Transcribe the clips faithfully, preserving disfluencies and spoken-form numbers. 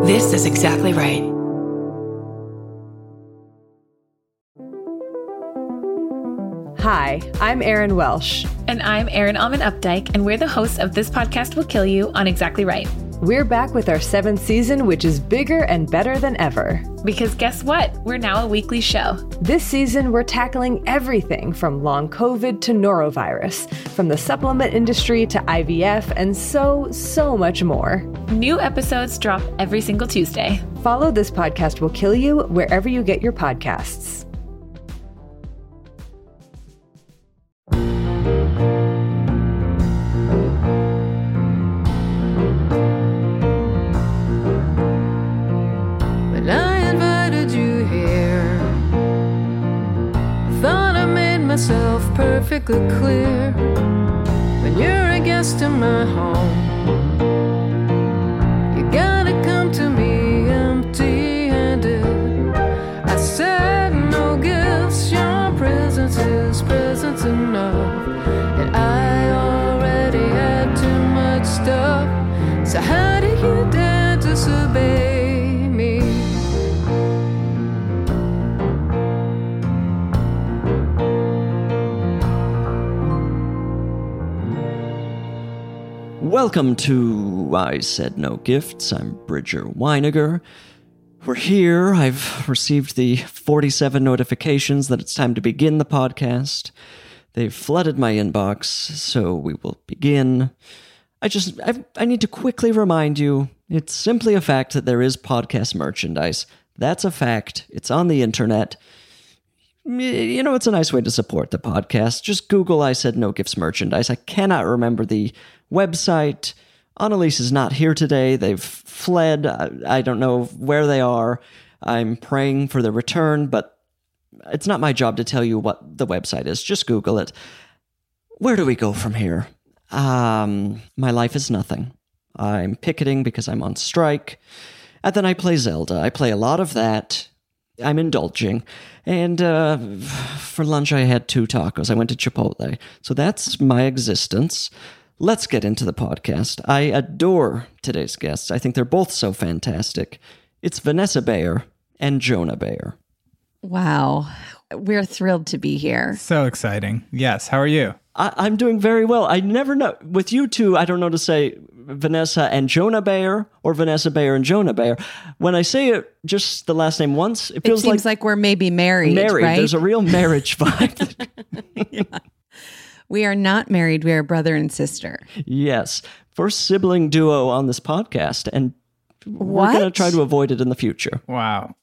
This is exactly right. Hi, I'm Erin Welsh. And I'm Erin Alman Updike, and we're the hosts of This Podcast Will Kill You on Exactly Right. We're back with our seventh season, which is bigger and better than ever. Because guess what? We're now a weekly show. This season, we're tackling everything from long COVID to norovirus, from the supplement industry to I V F, and so, so much more. New episodes drop every single Tuesday. Follow This Podcast Will Kill You wherever you get your podcasts. Myself perfectly clear. When you're a guest in my home, you gotta come to me empty-handed. I said no gifts, your presence is presence enough, and I already had too much stuff. So how do you dare disobey me? Welcome to I Said No Gifts. I'm Bridger Weiniger. We're here. I've received the forty-seven notifications that it's time to begin the podcast. They've flooded my inbox, so we will begin. I just, I, I need to quickly remind you, it's simply a fact that there is podcast merchandise. That's a fact. It's on the internet. You know, it's a nice way to support the podcast. Just Google I Said No Gifts merchandise. I cannot remember the website. Annalise is not here today. They've fled. I, I don't know where they are. I'm praying for their return, but it's not my job to tell you what the website is. Just Google it. Where do we go from here? Um, my life is nothing. I'm picketing because I'm on strike. And then I play Zelda. I play a lot of that. I'm indulging. And uh, for lunch, I had two tacos. I went to Chipotle. So that's my existence. Let's get into the podcast. I adore today's guests. I think they're both so fantastic. It's Vanessa Bayer and Jonah Bayer. Wow. We're thrilled to be here. So exciting. Yes. How are you? I- I'm doing very well. I never know. With you two, I don't know to say Vanessa and Jonah Bayer or Vanessa Bayer and Jonah Bayer. When I say it, just the last name once, it feels it seems like, like we're maybe married, married. Right? There's a real marriage vibe. Yeah. We are not married. We are brother and sister. Yes. First sibling duo on this podcast, and what? We're going to try to avoid it in the future. Wow.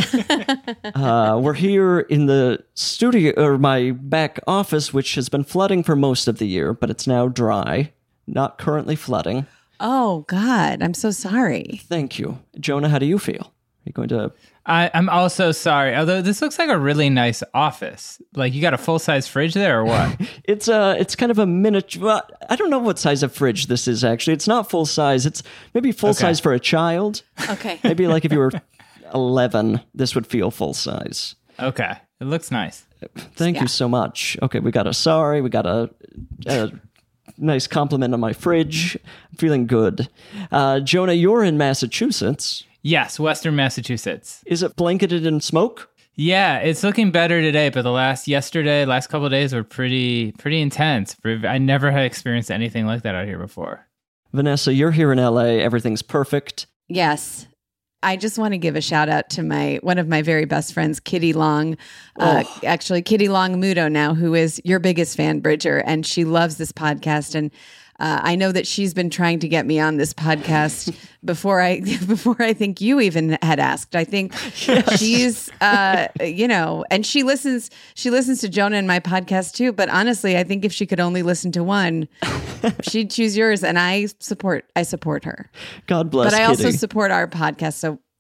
uh, we're here in the studio, or my back office, which has been flooding for most of the year, but it's now dry, not currently flooding. Oh, God. I'm so sorry. Thank you. Jonah, how do you feel? Are you going to... I, I'm also sorry, although this looks like a really nice office. Like, you got a full-size fridge there or what? it's uh, it's kind of a miniature... Well, I don't know what size of fridge this is, actually. It's not full-size. It's maybe full-size Okay. for a child. Okay. Maybe like if you were eleven, this would feel full-size. Okay. It looks nice. Thank Yeah. you so much. Okay, we got a sorry. We got a... a nice compliment on my fridge. I'm feeling good. Uh, Jonah, you're in Massachusetts. Yes, Western Massachusetts. Is it blanketed in smoke? Yeah, it's looking better today, but the last yesterday, last couple of days were pretty pretty intense. I never had experienced anything like that out here before. Vanessa, you're here in L A. Everything's perfect. Yes. I just want to give a shout out to my one of my very best friends, Kitty Long. Uh, Oh. Actually, Kitty Long Muto now, who is your biggest fan, Bridger, and she loves this podcast. And uh, I know that she's been trying to get me on this podcast before I before I think you even had asked. I think Yes. she's uh, you know, and she listens she listens to Jonah and my podcast too. But honestly, I think if she could only listen to one, she'd choose yours. And I support I support her. God bless But I Kitty. also support our podcast. So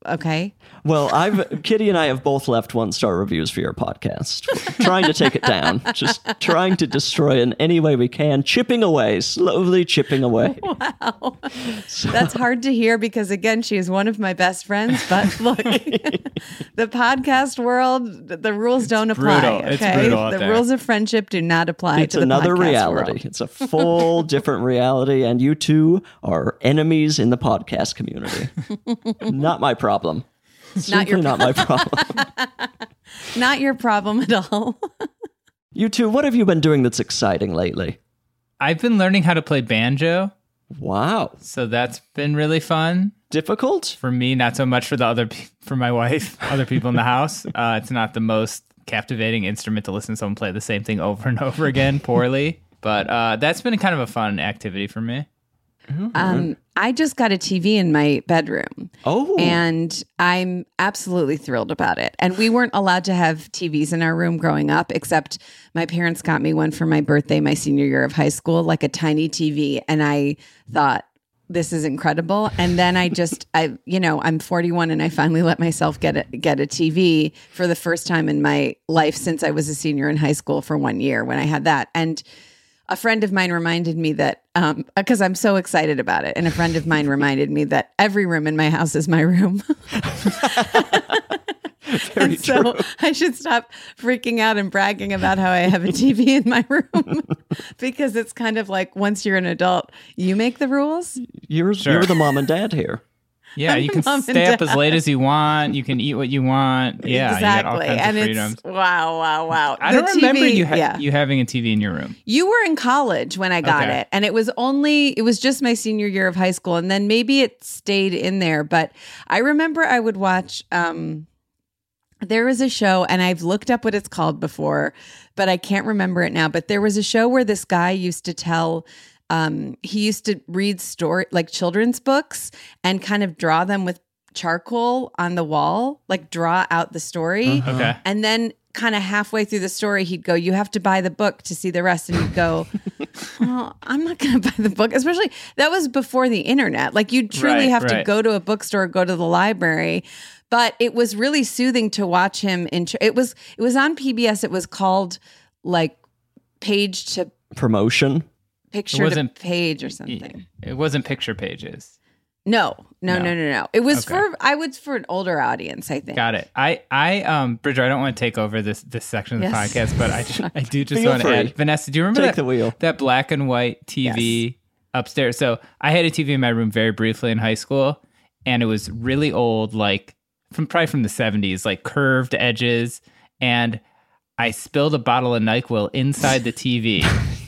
okay. Well, I've Kitty and I have both left one-star reviews for your podcast. We're trying to take it down, just trying to destroy it in any way we can, chipping away, slowly chipping away. Wow. So. That's hard to hear because, again, she is one of my best friends. But look, the podcast world, the rules don't it's apply. Brutal. Okay? It's brutal out the there. rules of friendship do not apply It's to the another podcast reality. world. It's a full different reality, and you two are enemies in the podcast community. Not my problem. Not your Simply not my problem. Not your problem at all. You two, what have you been doing that's exciting lately? I've been learning how to play banjo, Wow. so that's been really fun. Difficult? For me, not so much for the other, pe- for my wife, other people in the house. Uh, it's not the most captivating instrument to listen to someone play the same thing over and over again poorly. But uh, that's been kind of a fun activity for me. Um, I just got a T V in my bedroom. Oh. And I'm absolutely thrilled about it. And we weren't allowed to have T Vs in our room growing up, except my parents got me one for my birthday, my senior year of high school, like a tiny T V. And I thought, this is incredible. And then I just, I, you know, I'm forty-one and I finally let myself get a, get a T V for the first time in my life since I was a senior in high school for one year when I had that. And a friend of mine reminded me that, um, because I'm so excited about it. And a friend of mine reminded me that every room in my house is my room. Very and so true. I should stop freaking out and bragging about how I have a T V in my room because it's kind of like once you're an adult, you make the rules. You're, Sure. you're the mom and dad here. Yeah, I'm you the can mom and stay up as dad. late as you want. You can eat what you want. Yeah, exactly. you got all kinds and of freedoms. it's wow, wow, wow. I The don't remember T V, you ha- yeah. you having a T V in your room. You were in college when I got Okay. it. And it was only, it was just my senior year of high school. And then maybe it stayed in there. But I remember I would watch, um, there was a show, and I've looked up what it's called before, but I can't remember it now. But there was a show where this guy used to tell, um, he used to read story, like children's books and kind of draw them with charcoal on the wall, like draw out the story. Okay. And then kind of halfway through the story, he'd go, you have to buy the book to see the rest. And you'd go, well, I'm not going to buy the book. Especially that was before the internet. Like you truly Right, have to right. go to a bookstore, go to the library. But it was really soothing to watch him. In it was it was on P B S. It was called like Page to Promotion. Picture to wasn't- Page or something. It wasn't picture pages. No, no, No. no, no, no. It was Okay. for I was for an older audience, I think. Got it. I, I, um, Bridger, I don't want to take over this this section of the Yes. podcast, but I, ju- I do just Feel want to free. add. Vanessa, do you remember Take that, the wheel. that black and white T V upstairs? So I had a T V in my room very briefly in high school, and it was really old, like from probably from the seventies, like curved edges, and I spilled a bottle of NyQuil inside the T V.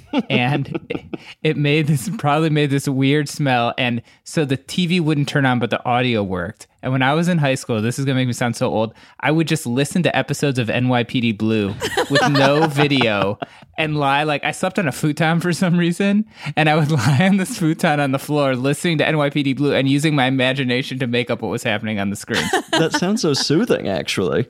And it- it made this probably made this weird smell, and so the T V wouldn't turn on, but the audio worked. And when I was in high school, this is gonna make me sound so old, I would just listen to episodes of N Y P D Blue with no video and lie like I slept on a futon for some reason, and I would lie on this futon on the floor listening to N Y P D Blue and using my imagination to make up what was happening on the screen. That sounds so soothing, actually.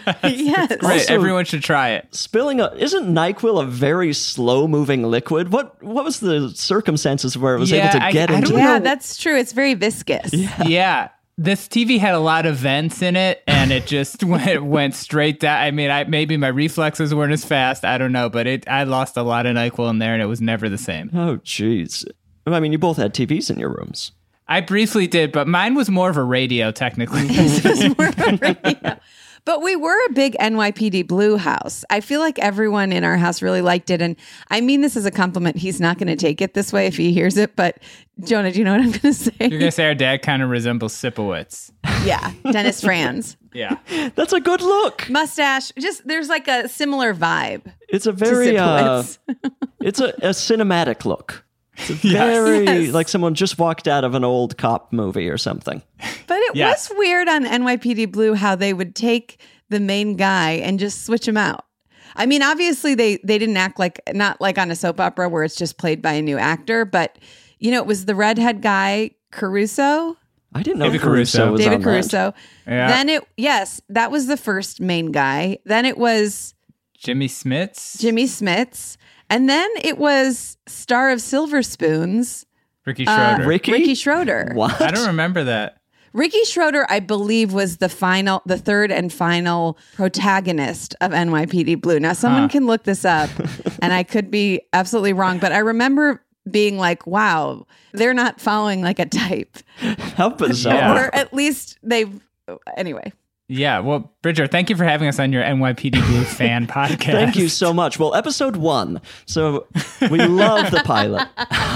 Yes. Great, Also- everyone should try it. Spilling a isn't NyQuil a very slow-moving liquid? What what was the circumstances where it was Yeah, able to I- get I into? don't Yeah, know. that's true. It's very viscous. Yeah. This T V had a lot of vents in it, and it just went went straight down. I mean, I maybe my reflexes weren't as fast. I don't know, but it I lost a lot of NyQuil in there, and it was never the same. Oh, jeez. I mean, you both had T Vs in your rooms. I briefly did, but mine was more of a radio, technically. This was more of a radio. But we were a big N Y P D Blue house. I feel like everyone in our house really liked it. And I mean this as a compliment. He's not going to take it this way if he hears it. But Jonah, do you know what I'm going to say? You're gonna say our dad kind of resembles Sipowicz. Yeah, Dennis Franz. Yeah. That's a good look. Mustache. Just there's like a similar vibe. It's a to very uh, Sipowicz. it's a, a cinematic look. It's a Yes. very Yes. like someone just walked out of an old cop movie or something. But it Yes. was weird on N Y P D Blue how they would take the main guy and just switch him out. I mean, obviously they they didn't act like not like on a soap opera where it's just played by a new actor, but you know, it was the redhead guy Caruso, I didn't know David Caruso, Caruso. was David on that. Caruso. Yeah. Then it yes, that was the first main guy. Then it was Jimmy Smits, Jimmy Smits, and then it was star of Silver Spoons, Ricky uh, Schroeder. Ricky? Ricky Schroeder. What? I don't remember that. Ricky Schroeder, I believe, was the final, the third and final protagonist of N Y P D Blue. Now, someone Huh. can look this up, and I could be absolutely wrong, but I remember being like, wow, they're not following like a type. How bizarre. Yeah. Or at least they've, anyway. Yeah, well, Bridger, thank you for having us on your N Y P D Blue fan podcast. Thank you so much. Well, episode one. So we love the pilot.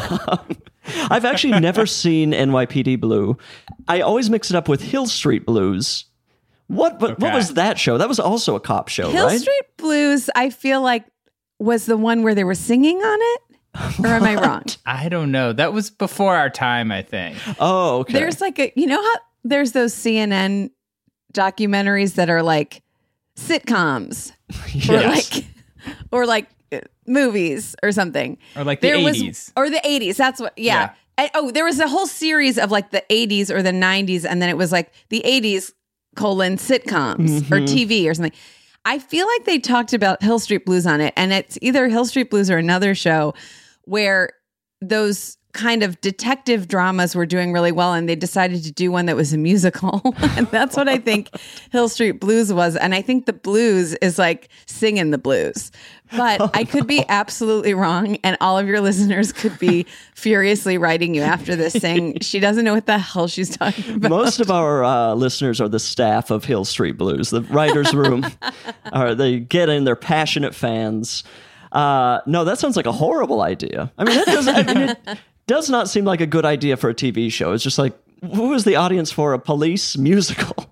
I've actually never seen N Y P D Blue. I always mix it up with Hill Street Blues. What what, what Okay. was that show? That was also a cop show, Hill right? Street Blues, I feel like, was the one where they were singing on it? Or am I wrong? I don't know. That was before our time, I think. Oh, okay. There's like a, you know how there's those C N N documentaries that are like sitcoms or Yes. like, or like uh, movies or something. Or like the There eighties. was, or the eighties. That's what, yeah. Yeah. And- oh, there was a whole series of like the eighties or the nineties. And then it was like the eighties colon sitcoms or T V or something. I feel like they talked about Hill Street Blues on it. And it's either Hill Street Blues or another show where those kind of detective dramas were doing really well, and they decided to do one that was a musical. And that's what I think Hill Street Blues was. And I think the blues is like singing the blues. But I could be absolutely wrong, and all of your listeners could be furiously writing you after this saying she doesn't know what the hell she's talking about. Most of our uh, listeners are the staff of Hill Street Blues, the writer's room. Are they get in? They're passionate fans. Uh, no, that sounds like a horrible idea. I mean, that doesn't. I mean, it does not seem like a good idea for a T V show. It's just like, who is the audience for a police musical?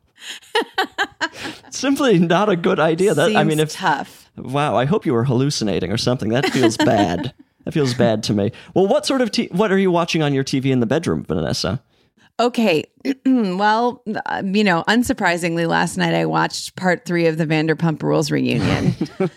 Simply not a good idea. That I Seems mean, if tough. wow, I hope you were hallucinating or something. That feels bad. That feels bad to me. Well, what sort of t- what are you watching on your T V in the bedroom, Vanessa? Okay. Well, uh, you know, unsurprisingly, last night I watched part three of the Vanderpump Rules reunion.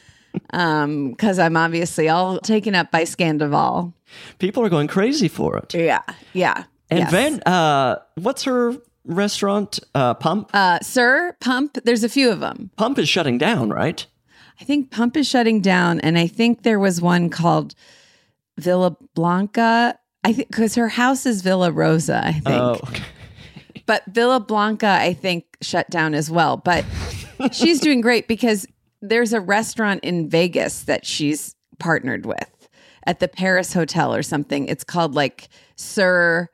Um, because I'm obviously all taken up by Scandival. People are going crazy for it. Yeah, yeah. And yes. Van, uh, what's her restaurant? Uh, Pump. uh, Sir Pump, there's a few of them. Pump is shutting down, right? I think Pump is shutting down, and I think there was one called Villa Blanca. I think because her house is Villa Rosa, I think. Oh, okay. But Villa Blanca, I think, shut down as well. But she's doing great because there's a restaurant in Vegas that she's partnered with at the Paris Hotel or something. It's called like Sir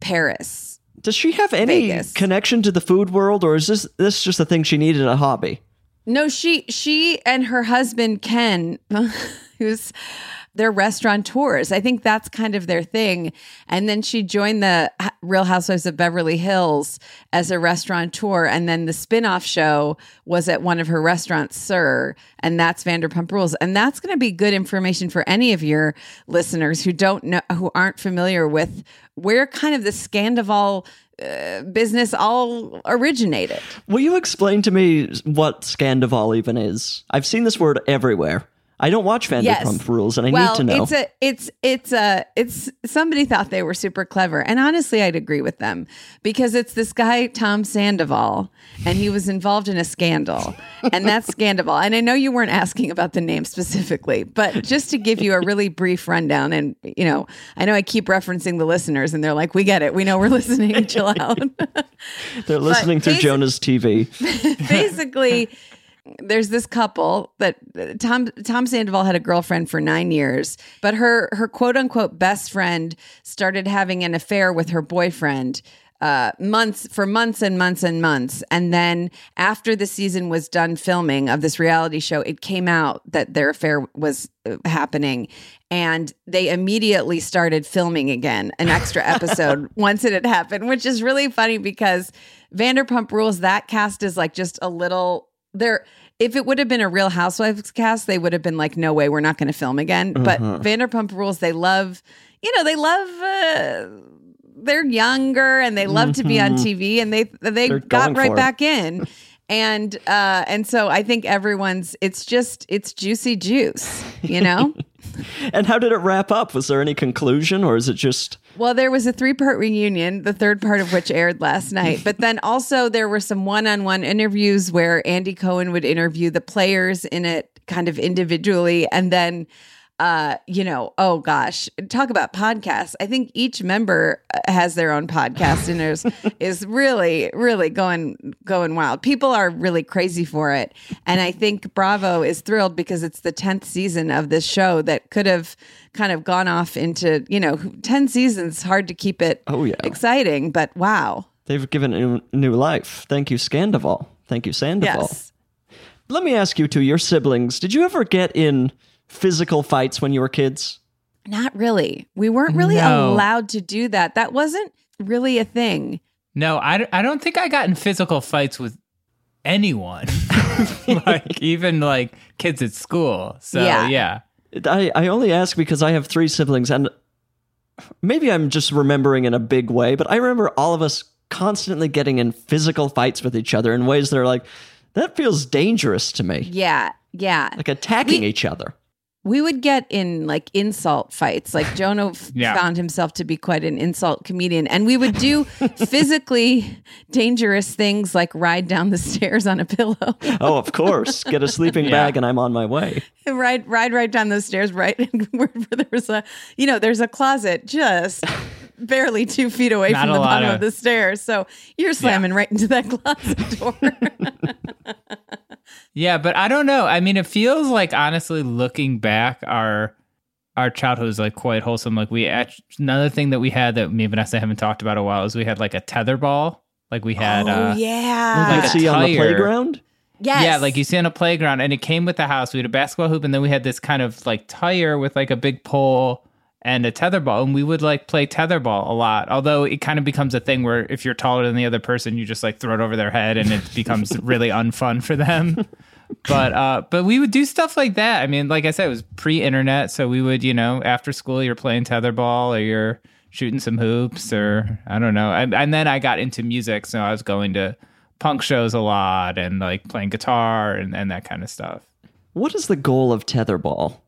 Paris. Does she have any Vegas. connection to the food world, or is this this just a thing she needed, a hobby? No, she she and her husband Ken, who's their restaurateurs. I think that's kind of their thing. And then she joined the H- Real Housewives of Beverly Hills as a restaurateur. And then the spinoff show was at one of her restaurants, Sir, and that's Vanderpump Rules. And that's going to be good information for any of your listeners who don't know, who aren't familiar with where kind of the Scandival uh, business all originated. Will you explain to me what Scandival even is? I've seen this word everywhere. I don't watch Vanderpump Yes. Rules, and I well, need to know. It's a, it's, it's a, it's somebody thought they were super clever, and honestly, I'd agree with them because it's this guy Tom Sandoval, and he was involved in a scandal, and that's Scandival. And I know you weren't asking about the name specifically, but just to give you a really brief rundown, and you know, I know I keep referencing the listeners, and they're like, "We get it, we know we're listening. Chill out." They're listening through basi- Jonah's T V. Basically, there's this couple that Tom Tom Sandoval had a girlfriend for nine years, but her her quote unquote best friend started having an affair with her boyfriend uh, months for months and months and months. And then after the season was done filming of this reality show, it came out that their affair was uh, happening. And they immediately started filming again, an extra episode once it had happened, which is really funny because Vanderpump Rules, that cast is like just a little there. If it would have been a Real Housewives cast, they would have been like, no way, we're not going to film again. But Vanderpump Rules, they love, you know, they love, uh, they're younger and they love to be on T V, and they they They're got going right for it. back in. And uh, and so I think everyone's, it's just, it's juicy juice, you know? And how did it wrap up? Was there any conclusion, or is it just... Well, there was a three-part reunion, the third part of which aired last night. But then also there were some one-on-one interviews where Andy Cohen would interview the players in it kind of individually. And then uh, you know, oh gosh, talk about podcasts. I think each member has their own podcast and is is really, really going going wild. People are really crazy for it. And I think Bravo is thrilled because it's the tenth season of this show that could have kind of gone off into, you know, ten seasons, hard to keep it Oh, yeah. exciting, but wow. They've given it new, new life. Thank you, Scandival. Thank you, Sandoval. Yes. Let me ask you, to your siblings, did you ever get in physical fights when you were kids? Not really. We weren't really No. allowed to do that. That wasn't really a thing. No, I, I don't think I got in physical fights with anyone, like even like kids at school. So Yeah. yeah. I, I only ask because I have three siblings, and maybe I'm just remembering in a big way, but I remember all of us constantly getting in physical fights with each other in ways that are like, that feels dangerous to me. Yeah. Yeah. Like attacking We- each other. We would get in like insult fights. Like Jonah f- Yeah. found himself to be quite an insult comedian. And we would do physically dangerous things like ride down the stairs on a pillow. Oh, of course. Get a sleeping Yeah. bag and I'm on my way. ride ride right down those stairs, right? where there's a you know, there's a closet just barely two feet away Not from a the lot bottom of- of the stairs. So you're slamming right into that closet door. Yeah, but I don't know. I mean, it feels like honestly, looking back, our our childhood was like quite wholesome. Like we act- another thing that we had that me and Vanessa haven't talked about in a while is we had like a tetherball. Like we had, oh uh, yeah. Like Like a see on the tire. playground? Yes. yeah, like you see on a playground, and it came with the house. We had a basketball hoop, and then we had this kind of like tire with like a big pole and a tetherball, and we would like play tetherball a lot. Although it kind of becomes a thing where if you're taller than the other person, you just like throw it over their head, and it becomes really unfun for them. But uh, but we would do stuff like that. I mean, like I said, it was pre-internet, so we would, you know, after school, you're playing tetherball or you're shooting some hoops, or I don't know. And, and then I got into music, so I was going to punk shows a lot and like playing guitar and, and that kind of stuff. What is the goal of tetherball?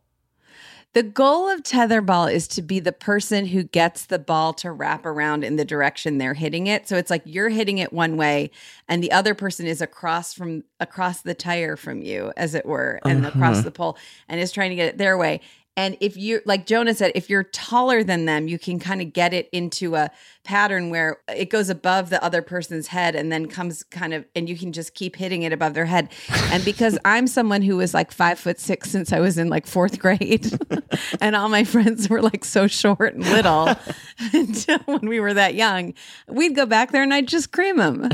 The goal of tetherball is to be the person who gets the ball to wrap around in the direction they're hitting it. So it's like you're hitting it one way and the other person is across from across the tire from you, as it were, and Uh-huh. across the pole and is trying to get it their way. And if you, like Jonah said, if you're taller than them, you can kind of get it into a pattern where it goes above the other person's head and then comes kind of, and you can just keep hitting it above their head. And because I'm someone who was like five foot six since I was in like fourth grade, and all my friends were like so short and little until when we were that young, we'd go back there and I'd just cream them.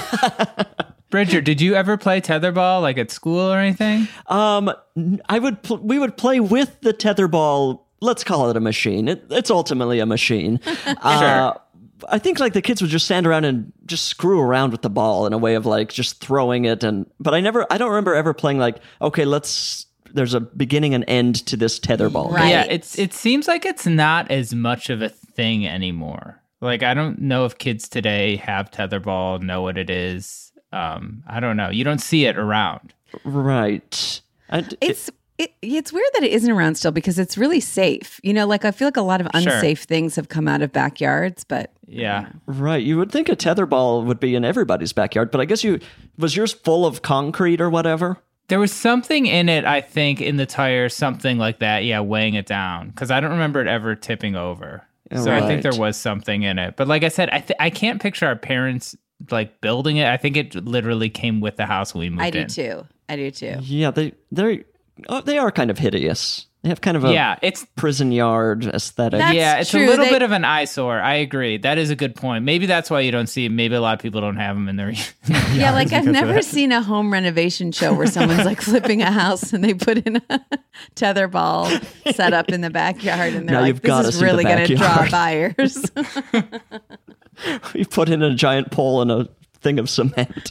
Bridger, did you ever play tetherball like at school or anything? Um, n- I would pl- we would play with the tetherball. Let's call it a machine. It, it's ultimately a machine. uh, I think like the kids would just stand around and just screw around with the ball in a way of like just throwing it. And but I never, I don't remember ever playing like, okay, let's. There's a beginning and end to this tetherball. Right. Yeah, it's it seems like it's not as much of a thing anymore. Like I don't know if kids today have tetherball, know what it is. Um, I don't know. You don't see it around. Right. And it- It's it, it's weird that it isn't around still because it's really safe. You know, like I feel like a lot of Sure. unsafe things have come out of backyards, but Yeah. right. You would think a tetherball would be in everybody's backyard, but I guess you was yours full of concrete or whatever. There was something in it, I think, in the tire, something like that. Yeah, weighing it down. Because I don't remember it ever tipping over. So I think Right. there was something in it. But like I said, I th- I can't picture our parents like building it. I think it literally came with the house when we moved I do in. too. I do too. Yeah, they they oh, they are kind of hideous. They have kind of a Yeah, it's prison yard aesthetic. That's yeah, it's true. a little They- bit of an eyesore. I agree. That is a good point. Maybe that's why you don't see it. Maybe a lot of people don't have them in their Yeah, like I've never seen a home renovation show where someone's like flipping a house and they put in a tetherball set up in the backyard and they're Now like, you've gotta this is see the really going to draw backyard." buyers. You put in a giant pole and a thing of cement.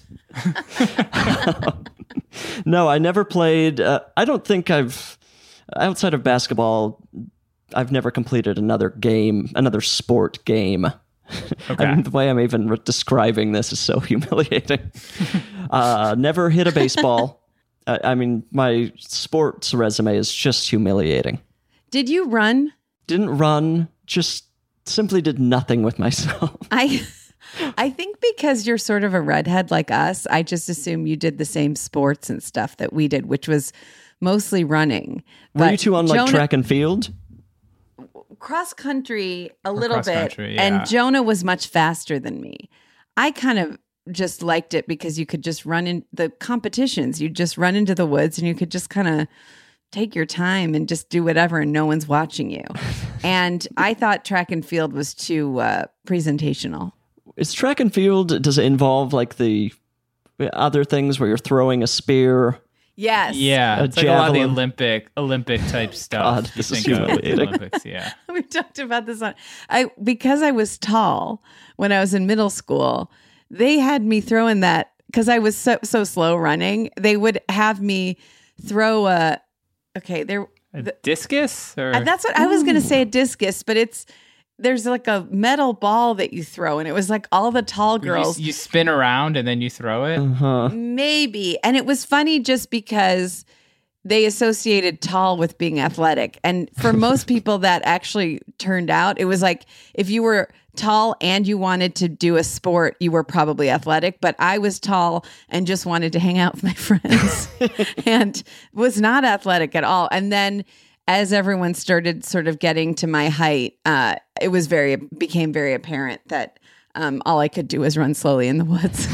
No, I never played. Uh, I don't think I've, outside of basketball, I've never completed another game, another sport game. Okay. And the way I'm even re- describing this is so humiliating. uh, never hit a baseball. I, I mean, my sports resume is just humiliating. Did you run? Didn't run, just simply did nothing with myself. I I think because you're sort of a redhead like us, I just assume you did the same sports and stuff that we did, which was mostly running. Were But you two on like Jonah- track and field? cross country a little cross bit, country, yeah. and Jonah was much faster than me. I kind of just liked it because you could just run in the competitions. You just run into the woods and you could just kind of take your time and just do whatever, and no one's watching you. And I thought track and field was too uh, presentational. Is track and field, does it involve like the other things where you're throwing a spear? Yes. Yeah, A it's like a lot of the javelin. Olympic Olympic type stuff. God, you this is think of the humiliating. Olympics, yeah. We talked about this on I because I was tall when I was in middle school. They had me throwing that because I was so so slow running. They would have me throw a okay there. A discus, or Uh, That's what I was going to say, a discus, but it's there's like a metal ball that you throw, and it was like all the tall you, girls. you spin around and then you throw it. Uh-huh. Maybe. And it was funny just because they associated tall with being athletic. And for most people that actually turned out, it was like if you were tall and you wanted to do a sport, you were probably athletic. But I was tall and just wanted to hang out with my friends and was not athletic at all. And then as everyone started sort of getting to my height, uh, it was very became very apparent that um, all I could do was run slowly in the woods.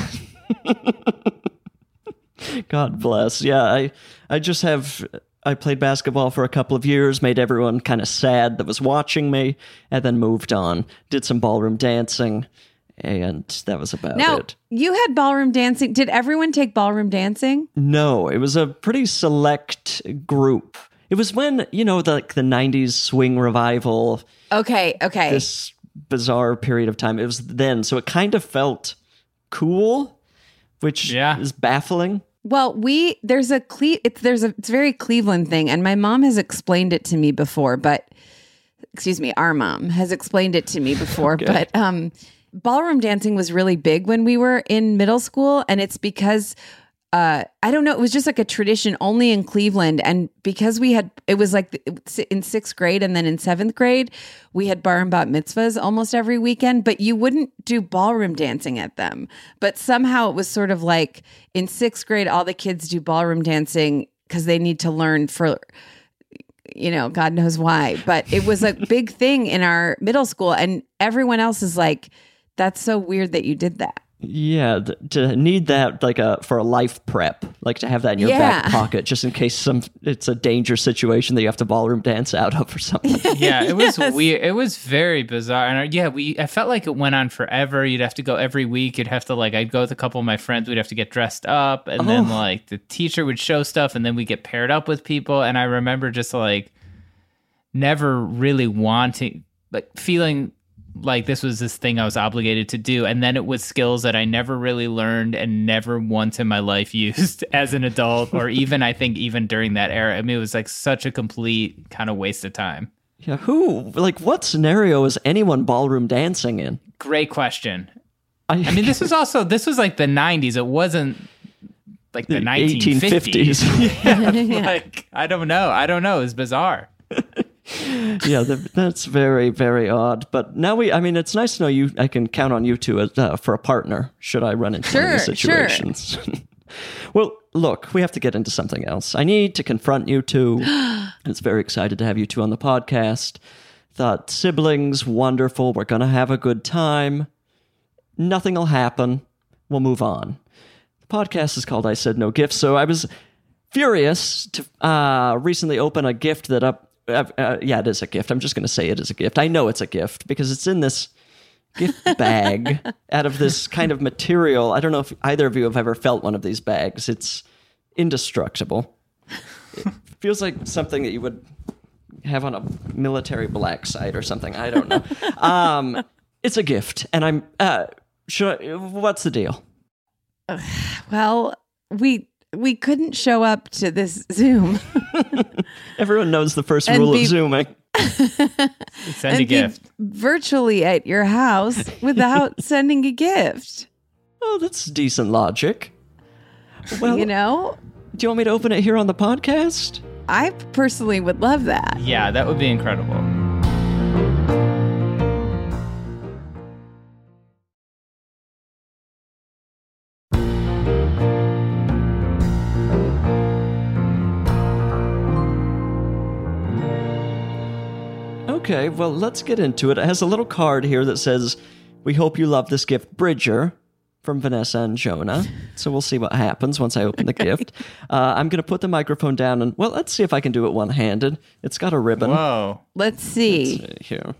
God bless. Yeah, I I just have I played basketball for a couple of years, made everyone kind of sad that was watching me, and then moved on. Did some ballroom dancing, and that was about Now, it. you had ballroom dancing. Did everyone take ballroom dancing? No, it was a pretty select group. It was when, you know, the, like the nineties swing revival, Okay, okay. this bizarre period of time. It was then, so it kind of felt cool, which Yeah. is baffling. Well, we there's a Cle- it's there's a it's a very Cleveland thing, and my mom has explained it to me before, but excuse me, our mom has explained it to me before, Okay. but um ballroom dancing was really big when we were in middle school, and it's because uh, I don't know. It was just like a tradition only in Cleveland. And because we had, it was like in sixth grade and then in seventh grade, we had bar and bat mitzvahs almost every weekend, but you wouldn't do ballroom dancing at them. But somehow it was sort of like in sixth grade, all the kids do ballroom dancing because they need to learn for, you know, God knows why. But it was a big thing in our middle school. And everyone else is like, that's so weird that you did that. Yeah, th- to need that like a for a life prep, like to have that in your Yeah. back pocket, just in case some it's a danger situation that you have to ballroom dance out of or something. Yeah, it was Yes. weird. It was very bizarre. And uh, yeah, we I felt like it went on forever. You'd have to go every week. You'd have to like I'd go with a couple of my friends. We'd have to get dressed up, and then Oh. like the teacher would show stuff, and then we get paired up with people. And I remember just like never really wanting, like feeling like this was this thing I was obligated to do. And then it was skills that I never really learned and never once in my life used as an adult, or even I think even during that era. I mean, it was like such a complete kind of waste of time. Yeah, who like what scenario is anyone ballroom dancing in? Great question. I, I mean, this was also, this was like the nineties. It wasn't like the, The nineteen fifties. eighteen fifties. Yeah, like, I don't know. I don't know. It's bizarre. yeah, th- that's very very odd. But now we, I mean, it's nice to know you. I can count on you two as, uh, for a partner. Should I run into one of these Sure, sure. situations? Well, look, we have to get into something else. I need to confront you two. I was very excited to have you two on the podcast. Thought siblings, wonderful. We're gonna have a good time. Nothing will happen. We'll move on. The podcast is called I Said No Gifts, so I was furious to uh, recently open a gift that up. Uh, uh, yeah, it is a gift. I'm just going to say it is a gift. I know it's a gift because it's in this gift bag out of this kind of material. I don't know if either of you have ever felt one of these bags. It's indestructible. It feels like something that you would have on a military black site or something. I don't know. Um, it's a gift, and I'm. Uh, should I, what's the deal? Well, we we couldn't show up to this Zoom. Everyone knows the first And rule be- of Zooming. Send a and gift. be virtually at your house without sending a gift. Oh, that's decent logic. Well, You know, do you want me to open it here on the podcast? I personally would love that. Yeah, that would be incredible. Okay, well, let's get into it. It has a little card here that says, "We hope you love this gift, Bridger," from Vanessa and Jonah. So we'll see what happens once I open the gift. Uh, I'm going to put the microphone down and, well, let's see if I can do it one-handed. It's got a ribbon. Whoa. Let's see. Let's see here.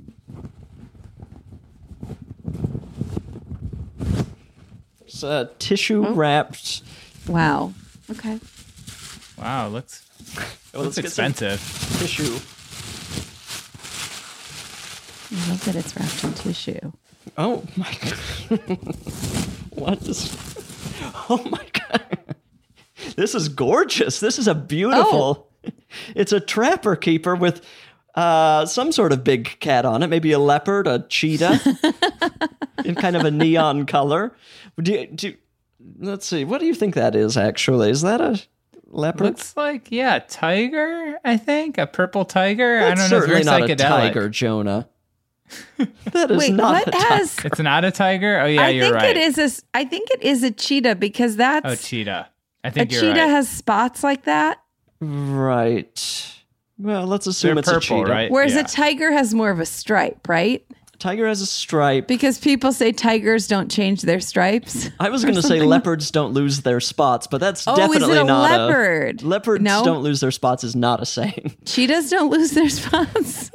It's uh, tissue wrapped. Wow. Okay. Wow, looks, Well, looks let's get some expensive. Tissue. I love that it's wrapped in tissue. Oh my god. What is Oh my god. This is gorgeous. This is a beautiful Oh. It's a trapper keeper with uh, some sort of big cat on it, maybe a leopard, a cheetah, in kind of a neon color. Do you, do you- let's see. What do you think that is actually? Is that a leopard? Looks like, yeah, tiger, I think. A purple tiger. That's I don't know. certainly It's not very a psychedelic. tiger, Jonah. That is Wait, not what a tiger. has? It's not a tiger? Oh, yeah, I you're think right. it is a. s- I think it is a cheetah because that's Oh, cheetah. I a think you're cheetah right. has spots like that, Right. Well, let's assume They're it's a purple, cheetah. right? whereas Yeah. a tiger has more of a stripe, right? Tiger has a stripe. Because people say tigers don't change their stripes. I was or going to say something. leopards don't lose their spots, but that's Oh, is it definitely a not leopard? a leopards No? don't lose their spots is not a saying. Cheetahs don't lose their spots.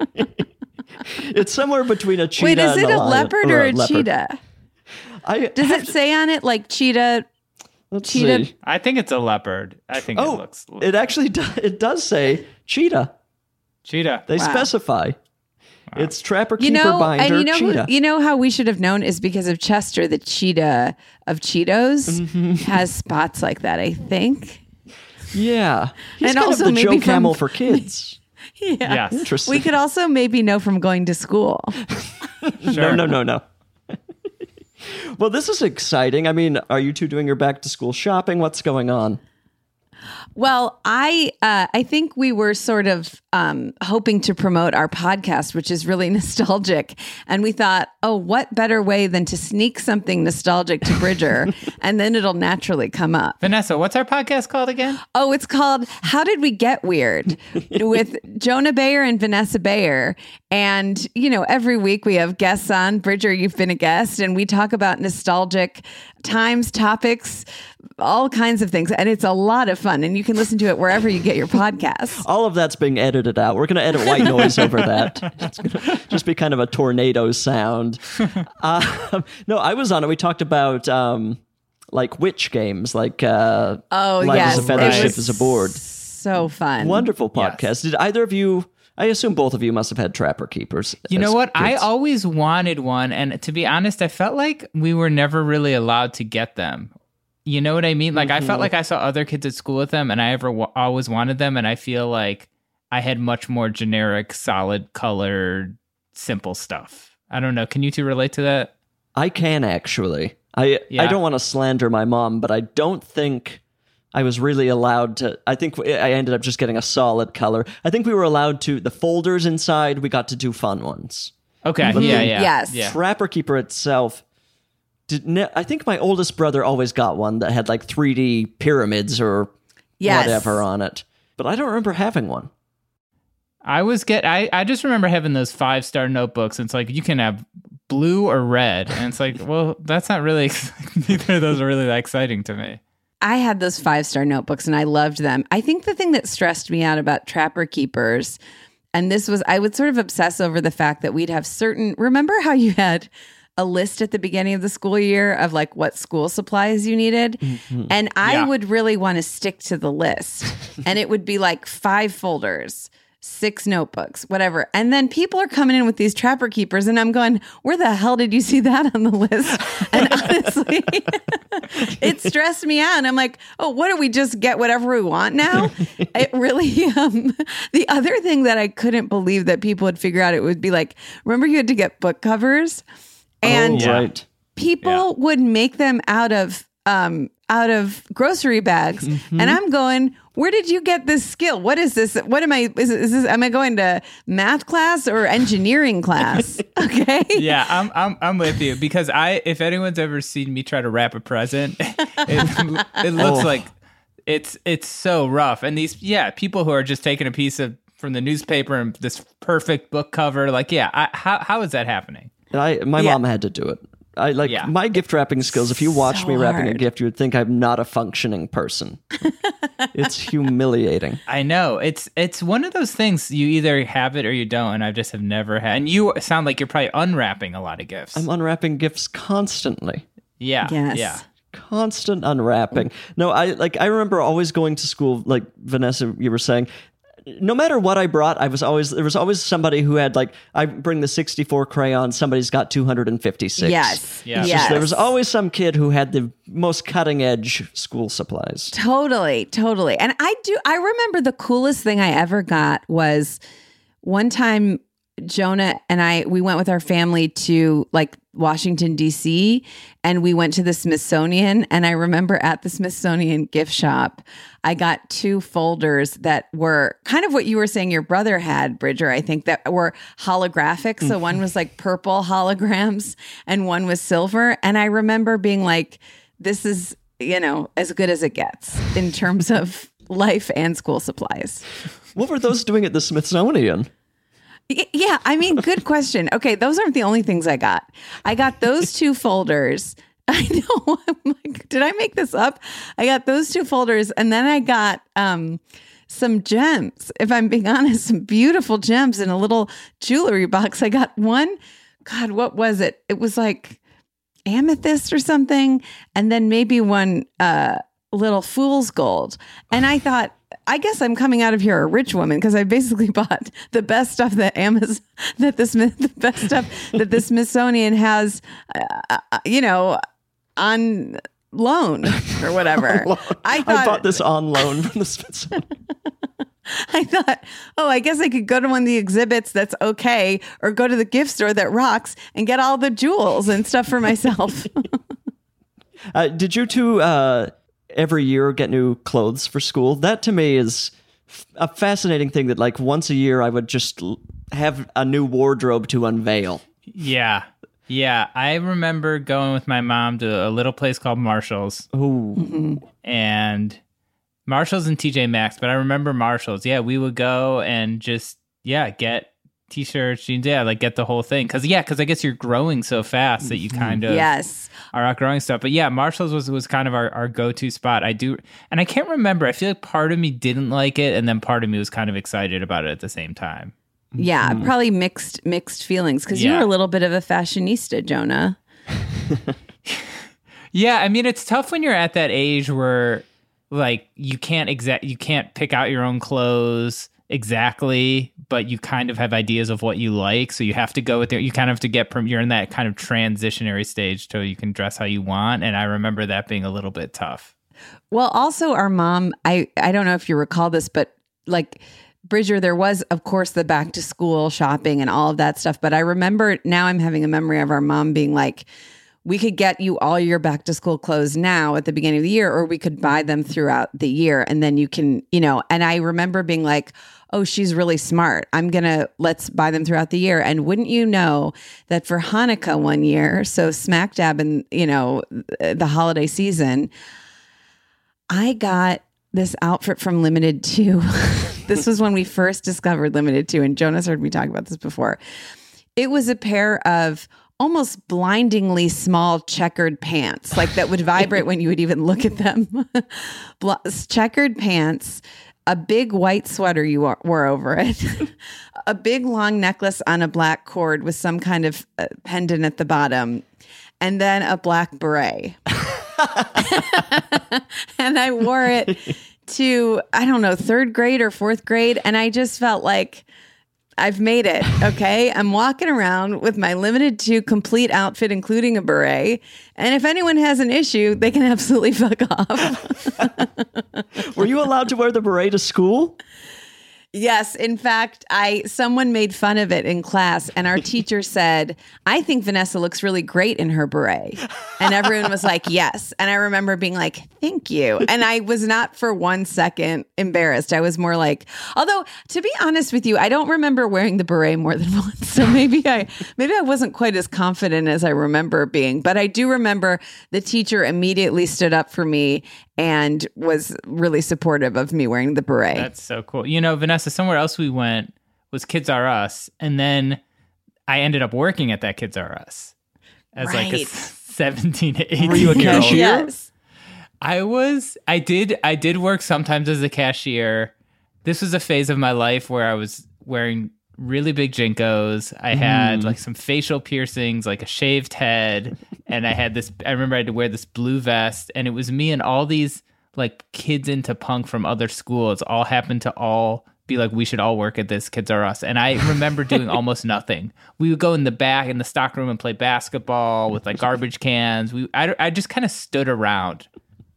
It's somewhere between a cheetah Wait, is and it a, a lion, leopard or a leopard. cheetah? I Does have it to- say on it like cheetah? let's cheetah- see. I think it's a leopard. I think Oh, it looks it actually do, it does say cheetah. cheetah. They Wow. specify. It's trapper You keeper know, binder and you know, cheetah. who, you know how we should have known is because of Chester, the cheetah of Cheetos, Mm-hmm. has spots like that. I think. yeah, he's And kind also of the maybe Joe from- Camel for kids. Yeah. Yes. Interesting. We could also maybe know from going to school. Sure. No, no, no, no. Well, this is exciting. I mean, are you two doing your back to school shopping? What's going on? Well, I uh, I think we were sort of um, hoping to promote our podcast, which is really nostalgic, and we thought, oh, what better way than to sneak something nostalgic to Bridger, and then it'll naturally come up. Vanessa, what's our podcast called again? Oh, it's called How Did We Get Weird with Jonah Bayer and Vanessa Bayer. And, you know, every week we have guests on. Bridger, you've been a guest, and we talk about nostalgic times, topics, all kinds of things. And it's a lot of fun. And you can listen to it wherever you get your podcasts. All of that's being edited out. We're going to edit white noise over that. It's going to just be kind of a tornado sound. Uh, no, I was on it. We talked about um, like witch games, like uh, Oh, Light yes. as a Feather, It Ship was as a Board. So fun. Wonderful Yes. podcast. Did either of you? I assume both of you must have had Trapper Keepers. You know as what? I kids. always wanted one. And to be honest, I felt like we were never really allowed to get them. You know what I mean? Like, I felt like I saw other kids at school with them, and I ever w- always wanted them. And I feel like I had much more generic, solid colored, simple stuff. I don't know. Can you two relate to that? I can actually. I Yeah. I don't want to slander my mom, but I don't think I was really allowed to. I think I ended up just getting a solid color. I think we were allowed to. The folders inside, we got to do fun ones. Okay. Yeah. Yeah. Yes. Yeah. Trapper Keeper itself. Did ne- I think my oldest brother always got one that had like three D pyramids or Yes. whatever on it, but I don't remember having one. I was get. I, I just remember having those five star notebooks. And it's like you can have blue or red, and it's like, well, that's not really. Neither of those are really that exciting to me. I had those five star notebooks and I loved them. I think the thing that stressed me out about Trapper Keepers, and this was, I would sort of obsess over the fact that we'd have certain, remember how you had a list at the beginning of the school year of like what school supplies you needed? Mm-hmm. And I Yeah. would really want to stick to the list. And it would be like five folders, six notebooks, whatever. And then people are coming in with these Trapper Keepers, and I'm going, where the hell did you see that on the list? And honestly, it stressed me out. And I'm like, oh, what do we just get whatever we want now? It really, um, the other thing that I couldn't believe that people would figure out, it would be like, remember you had to get book covers? And oh, Yeah. right. people would make them out of um out of grocery bags, Mm-hmm. and I'm going, where did you get this skill? What is this? What am I is, is this am I going to math class or engineering class? Okay. Yeah, I'm I'm I'm with you, because I if anyone's ever seen me try to wrap a present, it, it looks Oh. like it's it's so rough. And these yeah, people who are just taking a piece of from the newspaper and this perfect book cover. Like, yeah, I, how how is that happening? I my Yeah. mom had to do it. I like Yeah. my gift wrapping skills. If you watch So me wrapping a hard. gift, you would think I'm not a functioning person. It's humiliating. I know it's it's one of those things you either have it or you don't, and I just have never had. And you sound like you're probably unwrapping a lot of gifts. I'm unwrapping gifts constantly. yeah, Yes. yeah. Constant unwrapping. No, I like I remember always going to school, like Vanessa, you were saying, no matter what I brought, I was always there was always somebody who had like I bring the sixty-four crayon, somebody's got two hundred fifty-six. Yes. Yeah. It's Yes. just- there was always some kid who had the most cutting edge school supplies. Totally, totally. And I do, I remember the coolest thing I ever got was one time Jonah and I, we went with our family to like Washington, D C, and we went to the Smithsonian. And I remember at the Smithsonian gift shop, I got two folders that were kind of what you were saying your brother had, Bridger, I think, that were holographic. So one was like purple holograms and one was silver. And I remember being like, this is, you know, as good as it gets in terms of life and school supplies. What were those doing at the Smithsonian? Y- Yeah, I mean, good question. Okay, those aren't the only things I got. I got those two folders. I know. I'm like, did I make this up? I got those two folders, and then I got um, some gems. If I'm being honest, some beautiful gems in a little jewelry box. I got one. God, what was it? It was like amethyst or something, and then maybe one uh, little fool's gold. And I thought, I guess I'm coming out of here a rich woman because I basically bought the best stuff that Amazon, that the Smith, the best stuff that the Smithsonian has, uh, uh, you know, on loan or whatever. I thought, I bought this on loan from the Smithsonian. I thought, oh, I guess I could go to one of the exhibits that's okay, or go to the gift store that rocks and get all the jewels and stuff for myself. Uh, did you two uh, every year get new clothes for school? That to me is f- a fascinating thing that like once a year I would just l- have a new wardrobe to unveil. Yeah. Yeah. I remember going with my mom to a little place called Marshall's. Ooh. And Marshall's and T J Maxx, but I remember Marshall's. Yeah, we would go and just, yeah, get t-shirts, jeans, yeah, like get the whole thing. Because, yeah, because I guess you're growing so fast that you kind of Yes. are outgrowing stuff. But yeah, Marshall's was, was kind of our, our go-to spot. I do, and I can't remember. I feel like part of me didn't like it, and then part of me was kind of excited about it at the same time. Yeah, probably mixed mixed feelings because you Yeah. were a little bit of a fashionista, Jonah. Yeah, I mean, it's tough when you're at that age where, like, you can't exact, you can't pick out your own clothes exactly, but you kind of have ideas of what you like, so you have to go with it. You kind of have to get from, you're in that kind of transitionary stage so you can dress how you want, and I remember that being a little bit tough. Well, also our mom, I I don't know if you recall this, but like Bridger, there was, of course, the back to school shopping and all of that stuff. But I remember now I'm having a memory of our mom being like, we could get you all your back to school clothes now at the beginning of the year, or we could buy them throughout the year. And then you can, you know, and I remember being like, oh, she's really smart. I'm going to, let's buy them throughout the year. And wouldn't you know that for Hanukkah one year, so smack dab in, you know, the holiday season, I got this outfit from Limited Too. This was when we first discovered Limited Too, and Jonas heard me talk about this before. It was a pair of almost blindingly small checkered pants, like that would vibrate when you would even look at them. Bl- checkered pants, a big white sweater you wore- wore over it, a big long necklace on a black cord with some kind of uh, pendant at the bottom, and then a black beret. And I wore it to, I don't know, third grade or fourth grade. And I just felt like I've made it. Okay. I'm walking around with my Limited Too complete outfit, including a beret. And if anyone has an issue, they can absolutely fuck off. Were you allowed to wear the beret to school? Yes. In fact, I someone made fun of it in class, and our teacher said, I think Vanessa looks really great in her beret. And everyone was like, yes. And I remember being like, thank you. And I was not for one second embarrassed. I was more like, although to be honest with you, I don't remember wearing the beret more than once. So maybe I maybe I wasn't quite as confident as I remember being. But I do remember the teacher immediately stood up for me and was really supportive of me wearing the beret. That's so cool. You know, Vanessa, somewhere else we went was Kids R Us, and then I ended up working at that Kids R Us as like a Right. seventeen, eighteen Were you a year old. cashier? Yes. I was, I did, I did work sometimes as a cashier. This was a phase of my life where I was wearing really big Jinkos. I had Mm. like some facial piercings, like a shaved head. And I had this, I remember I had to wear this blue vest, and it was me and all these like kids into punk from other schools all happened to all be like, we should all work at this Kids R Us. And I remember doing almost nothing. We would go in the back in the stock room and play basketball with like garbage cans. We, I, I just kind of stood around.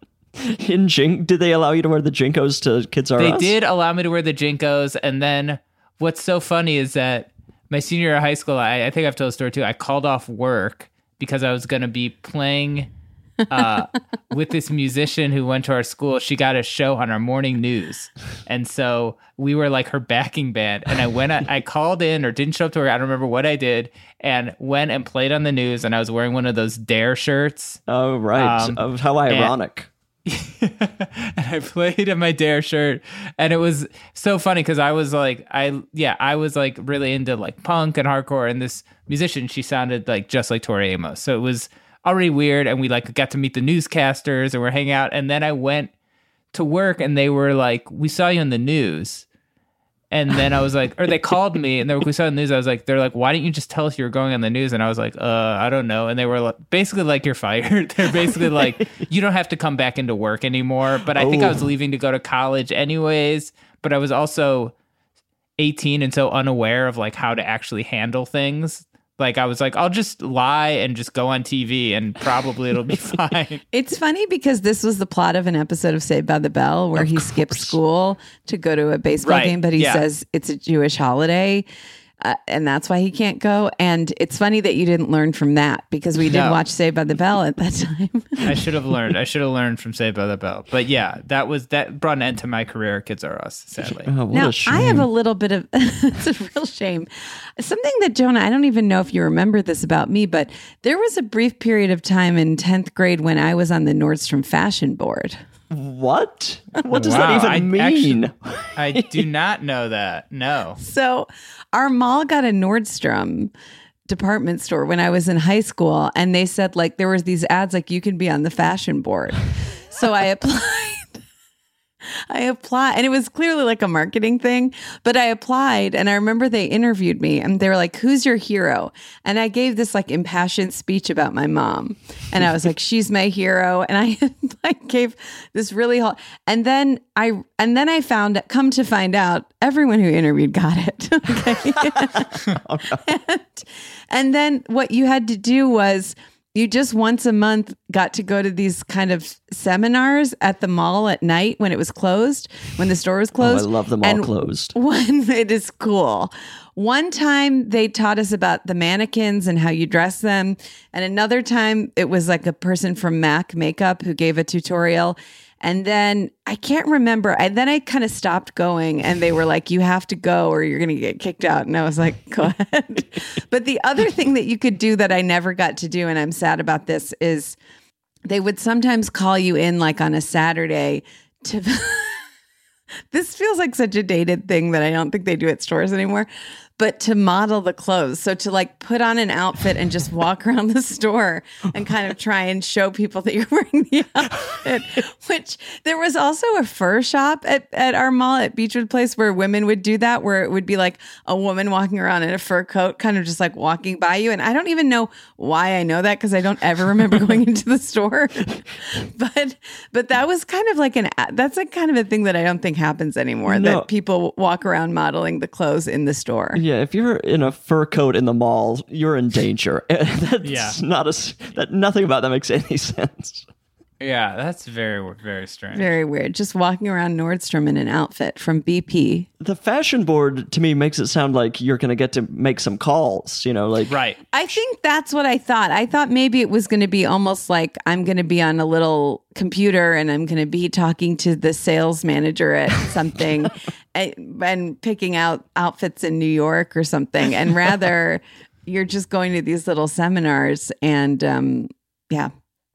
In Jink, did they allow you to wear the Jinkos to Kids R Us? They did allow me to wear the Jinkos. And then what's so funny is that my senior year of high school, I, I think I've told a story too. I called off work because I was going to be playing uh, with this musician who went to our school. She got a show on our morning news. And so we were like her backing band. And I went, I called in or didn't show up to work. I don't remember what I did, and went and played on the news. And I was wearing one of those Dare shirts. Oh, right. Um, Oh, how ironic. And I played in my Dare shirt, and it was so funny because I was like, I yeah, I was like really into like punk and hardcore, and this musician, she sounded like just like Tori Amos, so it was already weird. And we like got to meet the newscasters, and we're hanging out. And then I went to work, and they were like, "We saw you in the news." And then I was like, or they called me, and they were, we saw the news. I was like, they're like, why didn't you just tell us you were going on the news? And I was like, uh, I don't know. And they were like, basically like, you're fired. They're basically like, you don't have to come back into work anymore. But I think I was leaving to go to college anyways. But I was also eighteen and so unaware of like how to actually handle things. Like I was like, I'll just lie and just go on T V, and probably it'll be fine. It's funny because this was the plot of an episode of Saved by the Bell where he skips school to go to a baseball Right, game, but he yeah. says it's a Jewish holiday. Uh, and that's why he can't go. And it's funny that you didn't learn from that because we did No. watch Saved by the Bell at that time. I should have learned. I should have learned from Saved by the Bell. But yeah, that was that brought an end to my career at Kids R Us, sadly. Oh, what Now, a shame. I have a little bit of, it's a real shame. Something that, Jonah, I don't even know if you remember this about me, but there was a brief period of time in tenth grade when I was on the Nordstrom fashion board. What? What does Wow, that even I mean? actually- I do not know that. No. So our mall got a Nordstrom department store when I was in high school, and they said like there was these ads like you can be on the fashion board. So I applied. I applied, and it was clearly like a marketing thing, but I applied, and I remember they interviewed me, and they were like, "Who's your hero?" And I gave this like impassioned speech about my mom, and I was like, "She's my hero," and I like gave this really hot, and then I and then I found, come to find out, everyone who interviewed got it. Okay, and, and then what you had to do was, you just once a month got to go to these kind of seminars at the mall at night when it was closed, when the store was Oh, I closed. love them all And closed. One, it is cool. One time they taught us about the mannequins and how you dress them. And another time it was like a person from MAC Makeup who gave a tutorial. And then I can't remember. I, then I kind of stopped going, and they were like, you have to go or you're going to get kicked out. And I was like, go ahead. But the other thing that you could do that I never got to do, and I'm sad about this, is they would sometimes call you in like on a Saturday to. This feels like such a dated thing that I don't think they do at stores anymore, but to model the clothes. So to like put on an outfit and just walk around the store and kind of try and show people that you're wearing the outfit, which there was also a fur shop at, at our mall at Beechwood Place where women would do that, where it would be like a woman walking around in a fur coat, kind of just like walking by you. And I don't even know why I know that because I don't ever remember going into the store. But, but that was kind of like an, that's like kind of a thing that I don't think happens anymore, No. that people walk around modeling the clothes in the store. Yeah, if you're in a fur coat in the mall, you're in danger. That's Yeah. not a s- that nothing about that makes any sense. Yeah, that's very, very strange. Very weird. Just walking around Nordstrom in an outfit from B P. The fashion board to me makes it sound like you're going to get to make some calls, you know, like Right. I think that's what I thought. I thought maybe it was going to be almost like I'm going to be on a little computer and I'm going to be talking to the sales manager at something and, and picking out outfits in New York or something. And rather, you're just going to these little seminars and, um, yeah.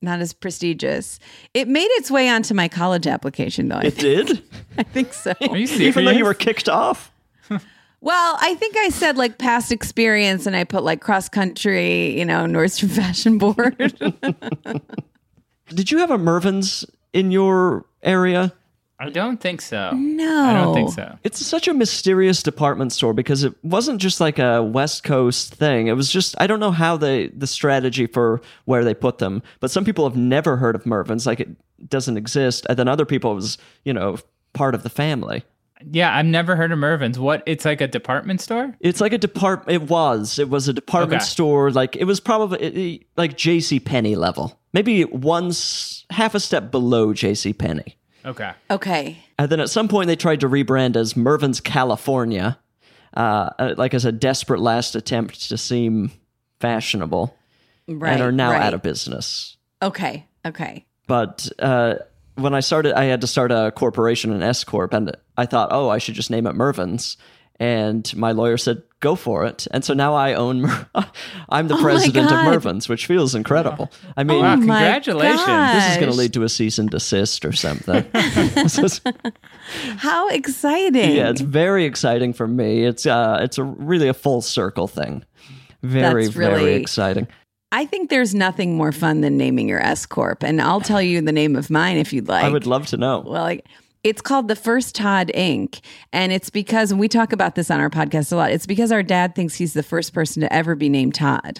not as prestigious. It made its way onto my college application, though. I It think. did? I think so. Are you serious? Even though you were kicked off? Well, I think I said like past experience, and I put like cross country, you know, Nordstrom Fashion Board. Did you have a Mervyn's in your area? I don't think so. No. I don't think so. It's such a mysterious department store because it wasn't just like a West Coast thing. It was just, I don't know how they, the strategy for where they put them, but some people have never heard of Mervyn's, like it doesn't exist. And then other people, it was, you know, part of the family. Yeah, I've never heard of Mervyn's. What? It's like a department store? It's like a depart. It was. It was a department Okay. store. Like it was probably it- it- like J C Penney level, maybe once half a step below J C Penney. Okay. Okay. And then at some point they tried to rebrand as Mervyn's California, uh, uh, like as a desperate last attempt to seem fashionable, Right. and are now right. out of business. Okay. Okay. But uh, when I started, I had to start a corporation, an S corp, and I thought, oh, I should just name it Mervyn's. And my lawyer said, go for it. And so now I own, Mer- I'm the Oh my president of God. Mervyn's, which feels incredible. I mean, Wow, Oh my congratulations. this is going to gosh. lead to a cease and desist or something. This is- How exciting. yeah, it's very exciting for me. It's uh, it's a really a full circle thing. Very, That's very really- exciting. I think there's nothing more fun than naming your S Corp. And I'll tell you the name of mine if you'd like. I would love to know. Well, like, it's called the First Todd Incorporated. And it's because, and we talk about this on our podcast a lot, it's because our dad thinks he's the first person to ever be named Todd.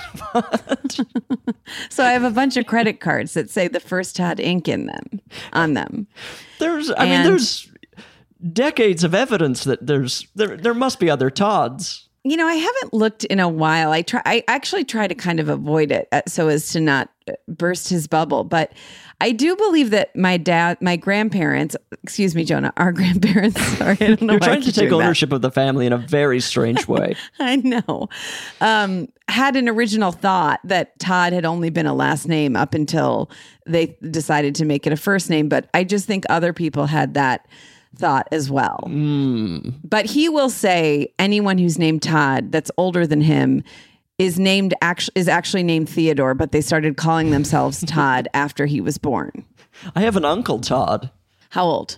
So I have a bunch of credit cards that say the First Todd Incorporated in them, on them. There's, I mean, And- there's decades of evidence that there's there there must be other Todds. You know, I haven't looked in a while. I try. I actually try to kind of avoid it uh, so as to not uh, burst his bubble. But I do believe that my dad, my grandparents, excuse me, Jonah, our grandparents. Sorry, I don't know. You're why I trying to keep take doing that. ownership of the family in a very strange way. I know. Um, had an original thought that Todd had only been a last name up until they decided to make it a first name. But I just think other people had that thought as well. Mm. But he will say anyone who's named Todd that's older than him is named actually is actually named Theodore, but they started calling themselves Todd after he was born. I have an uncle Todd. How old?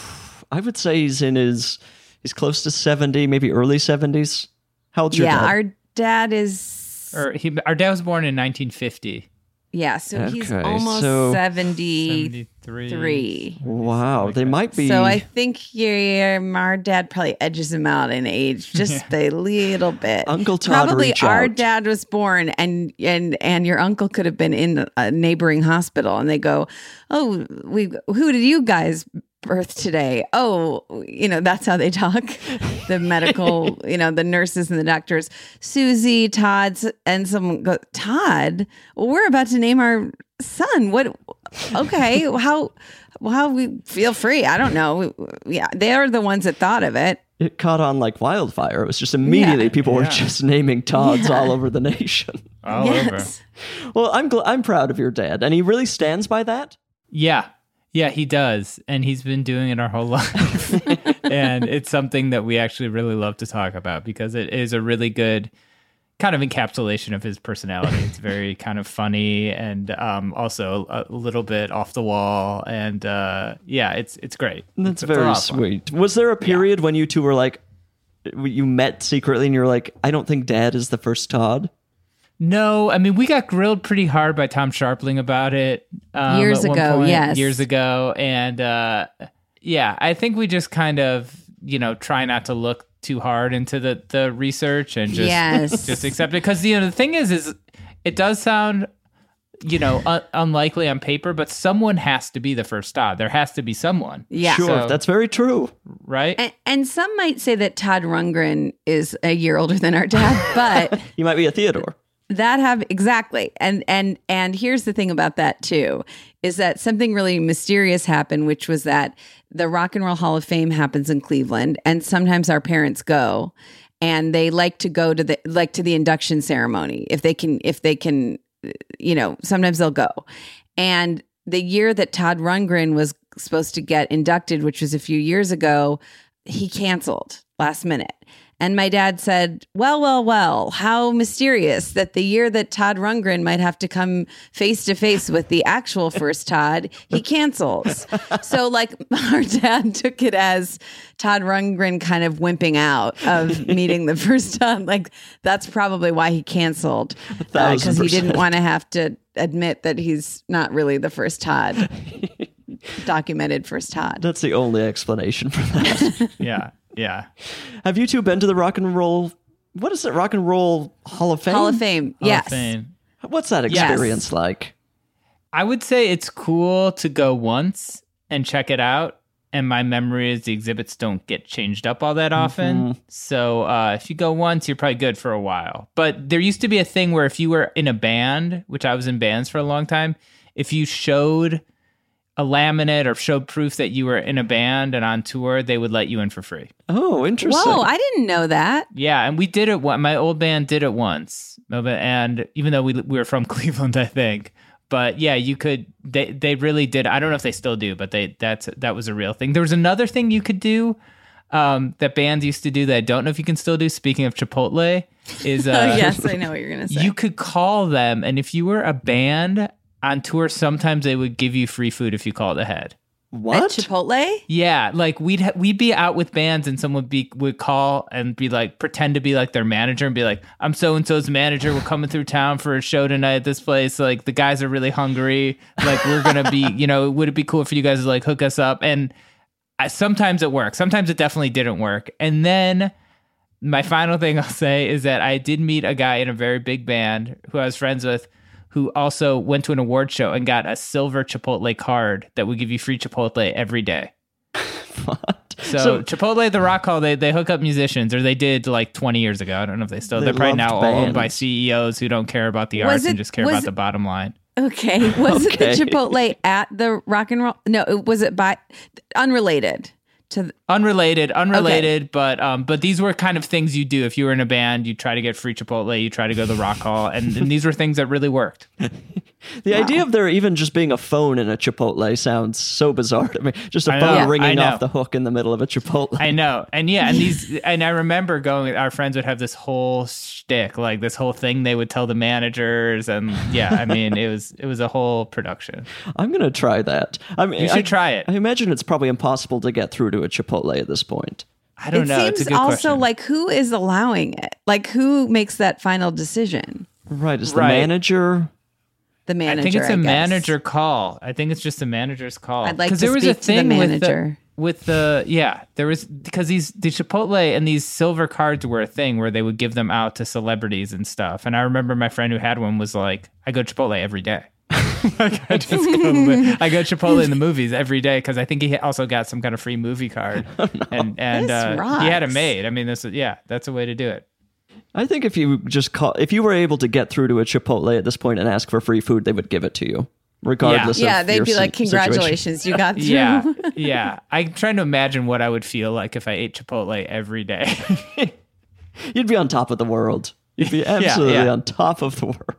I would say he's in his he's close to seventy, maybe early seventies. How old's your Yeah, dad? our dad is Or he, our dad was born in nineteen fifty. yeah, so he's Okay, almost so- seventy-three. seventy-three. Wow, they might be. So I think your our dad probably edges him out in age just a little bit. Uncle Todd, Probably reach our out. dad was born, and and and your uncle could have been in a neighboring hospital, and they go, "Oh, we who did you guys birth today?" Oh, you know that's how they talk. The medical, you know, the nurses and the doctors, Susie, Todd's, and someone go, Todd. Well, we're about to name our son. What? Okay, how? How we feel free? I don't know. Yeah, they are the ones that thought of it. It caught on like wildfire. It was just immediately Yeah. people were Yeah. just naming Todds Yeah. all over the nation. All yes. over. Well, I'm gl- I'm proud of your dad, and he really stands by that. Yeah. Yeah, he does. And he's been doing it our whole life. And it's something that we actually really love to talk about because it is a really good kind of encapsulation of his personality. It's very kind of funny and um, also a little bit off the wall. And uh, yeah, it's it's great. That's It's a very lot of fun. sweet. Was there a period when you two were like, you met secretly, and you're like, I don't think Dad is the first Todd? No, I mean, we got grilled pretty hard by Tom Sharpling about it. Um, Years at one ago, point, yes. Years ago. And uh, yeah, I think we just kind of, you know, try not to look too hard into the, the research and just, Yes. just accept it. Because, you know, the thing is, is it does sound, you know, un- unlikely on paper, but someone has to be the first Todd. There has to be someone. Yeah. Sure, So- that's very true. Right? And, and some might say that Todd Rundgren is a year older than our dad, but You might be a Theodore. that have exactly. And and and here's the thing about that too, is that something really mysterious happened, which was that the Rock and Roll Hall of Fame happens in Cleveland, and sometimes our parents go, and they like to go to the like to the induction ceremony if they can if they can, you know, sometimes they'll go. And the year that Todd Rundgren was supposed to get inducted, which was a few years ago, he canceled last minute. And my dad said, well, well, well, how mysterious that the year that Todd Rundgren might have to come face to face with the actual first Todd, he cancels. So like our dad took it as Todd Rundgren kind of wimping out of meeting the first Todd. Like that's probably why he canceled, because uh, he didn't want to have to admit that he's not really the first Todd. Documented first Todd. That's the only explanation for that. Yeah. Yeah. Have you two been to the Rock and Roll, what is it, Rock and Roll Hall of Fame? Hall of Fame, Hall yes. of Fame. What's that experience yes. like? I would say it's cool to go once and check it out. And my memory is the exhibits don't get changed up all that often. Mm-hmm. So uh, if you go once, you're probably good for a while. But there used to be a thing where if you were in a band, which I was in bands for a long time, if you showed a laminate or showed proof that you were in a band and on tour, they would let you in for free. Oh, interesting. Whoa, I didn't know that. Yeah, and we did it. My old band did it once, and even though we we were from Cleveland, I think. But yeah, you could. They they really did. I don't know if they still do, but they that's that was a real thing. There was another thing you could do um, that bands used to do that I don't know if you can still do. Speaking of Chipotle, is uh, yes, I know what you're gonna say. You could call them, and if you were a band on tour, sometimes they would give you free food if you called ahead. What? At Chipotle? Yeah, like we'd ha- we'd be out with bands and someone would be would call and be like pretend to be like their manager and be like, "I'm so and so's manager. We're coming through town for a show tonight at this place. Like the guys are really hungry. Like we're gonna be, you know, would it be cool for you guys to like hook us up?" And I, sometimes it worked. Sometimes it definitely didn't work. And then my final thing I'll say is that I did meet a guy in a very big band who I was friends with, who also went to an award show and got a silver Chipotle card that would give you free Chipotle every day. What? So, So- Chipotle, the Rock Hall, they, they hook up musicians, or they did like twenty years ago. I don't know if they still. They They're probably now loved all owned by bands. C E Os who don't care about the Was arts it- and just care was about it- the bottom line. Okay. Was Okay. it the Chipotle at the Rock and Roll? No, it- was it by unrelated to the, Unrelated, unrelated, but um, but these were kind of things you do if you were in a band. You try to get free Chipotle, you try to go to the Rock Hall, and, and these were things that really worked. The idea of there even just being a phone in a Chipotle sounds so bizarre to me. Just a I phone know, I ringing know. off the hook in the middle of a Chipotle. I know, and yeah, and these, and I remember going. Our friends would have this whole shtick, like this whole thing they would tell the managers, and yeah, I mean, it was it was a whole production. I'm gonna try that. I mean, You should I, try it. I imagine it's probably impossible to get through to a Chipotle at this point. I don't it know. It's a seems good also question. like who is allowing it? Like who makes that final decision? Right? Is the Right. manager? The manager. I think it's a guess. manager call. I think it's just a manager's call. I'd like 'Cause to there was speak a to the thing manager. with the with the yeah, there was because these the Chipotle and these silver cards were a thing where they would give them out to celebrities and stuff. And I remember my friend who had one was like, "I go to Chipotle every day." Like I just go to, I go to Chipotle in the movies every day because I think he also got some kind of free movie card, and and This uh, he had it rocks. made. I mean, this is- yeah, that's a way to do it. I think if you just call, if you were able to get through to a Chipotle at this point and ask for free food, they would give it to you, regardless. Yeah, of they'd your be like, si- situation. "Congratulations, you got through." Yeah, yeah. I'm trying to imagine what I would feel like if I ate Chipotle every day. You'd be on top of the world. You'd be absolutely yeah. on top of the world.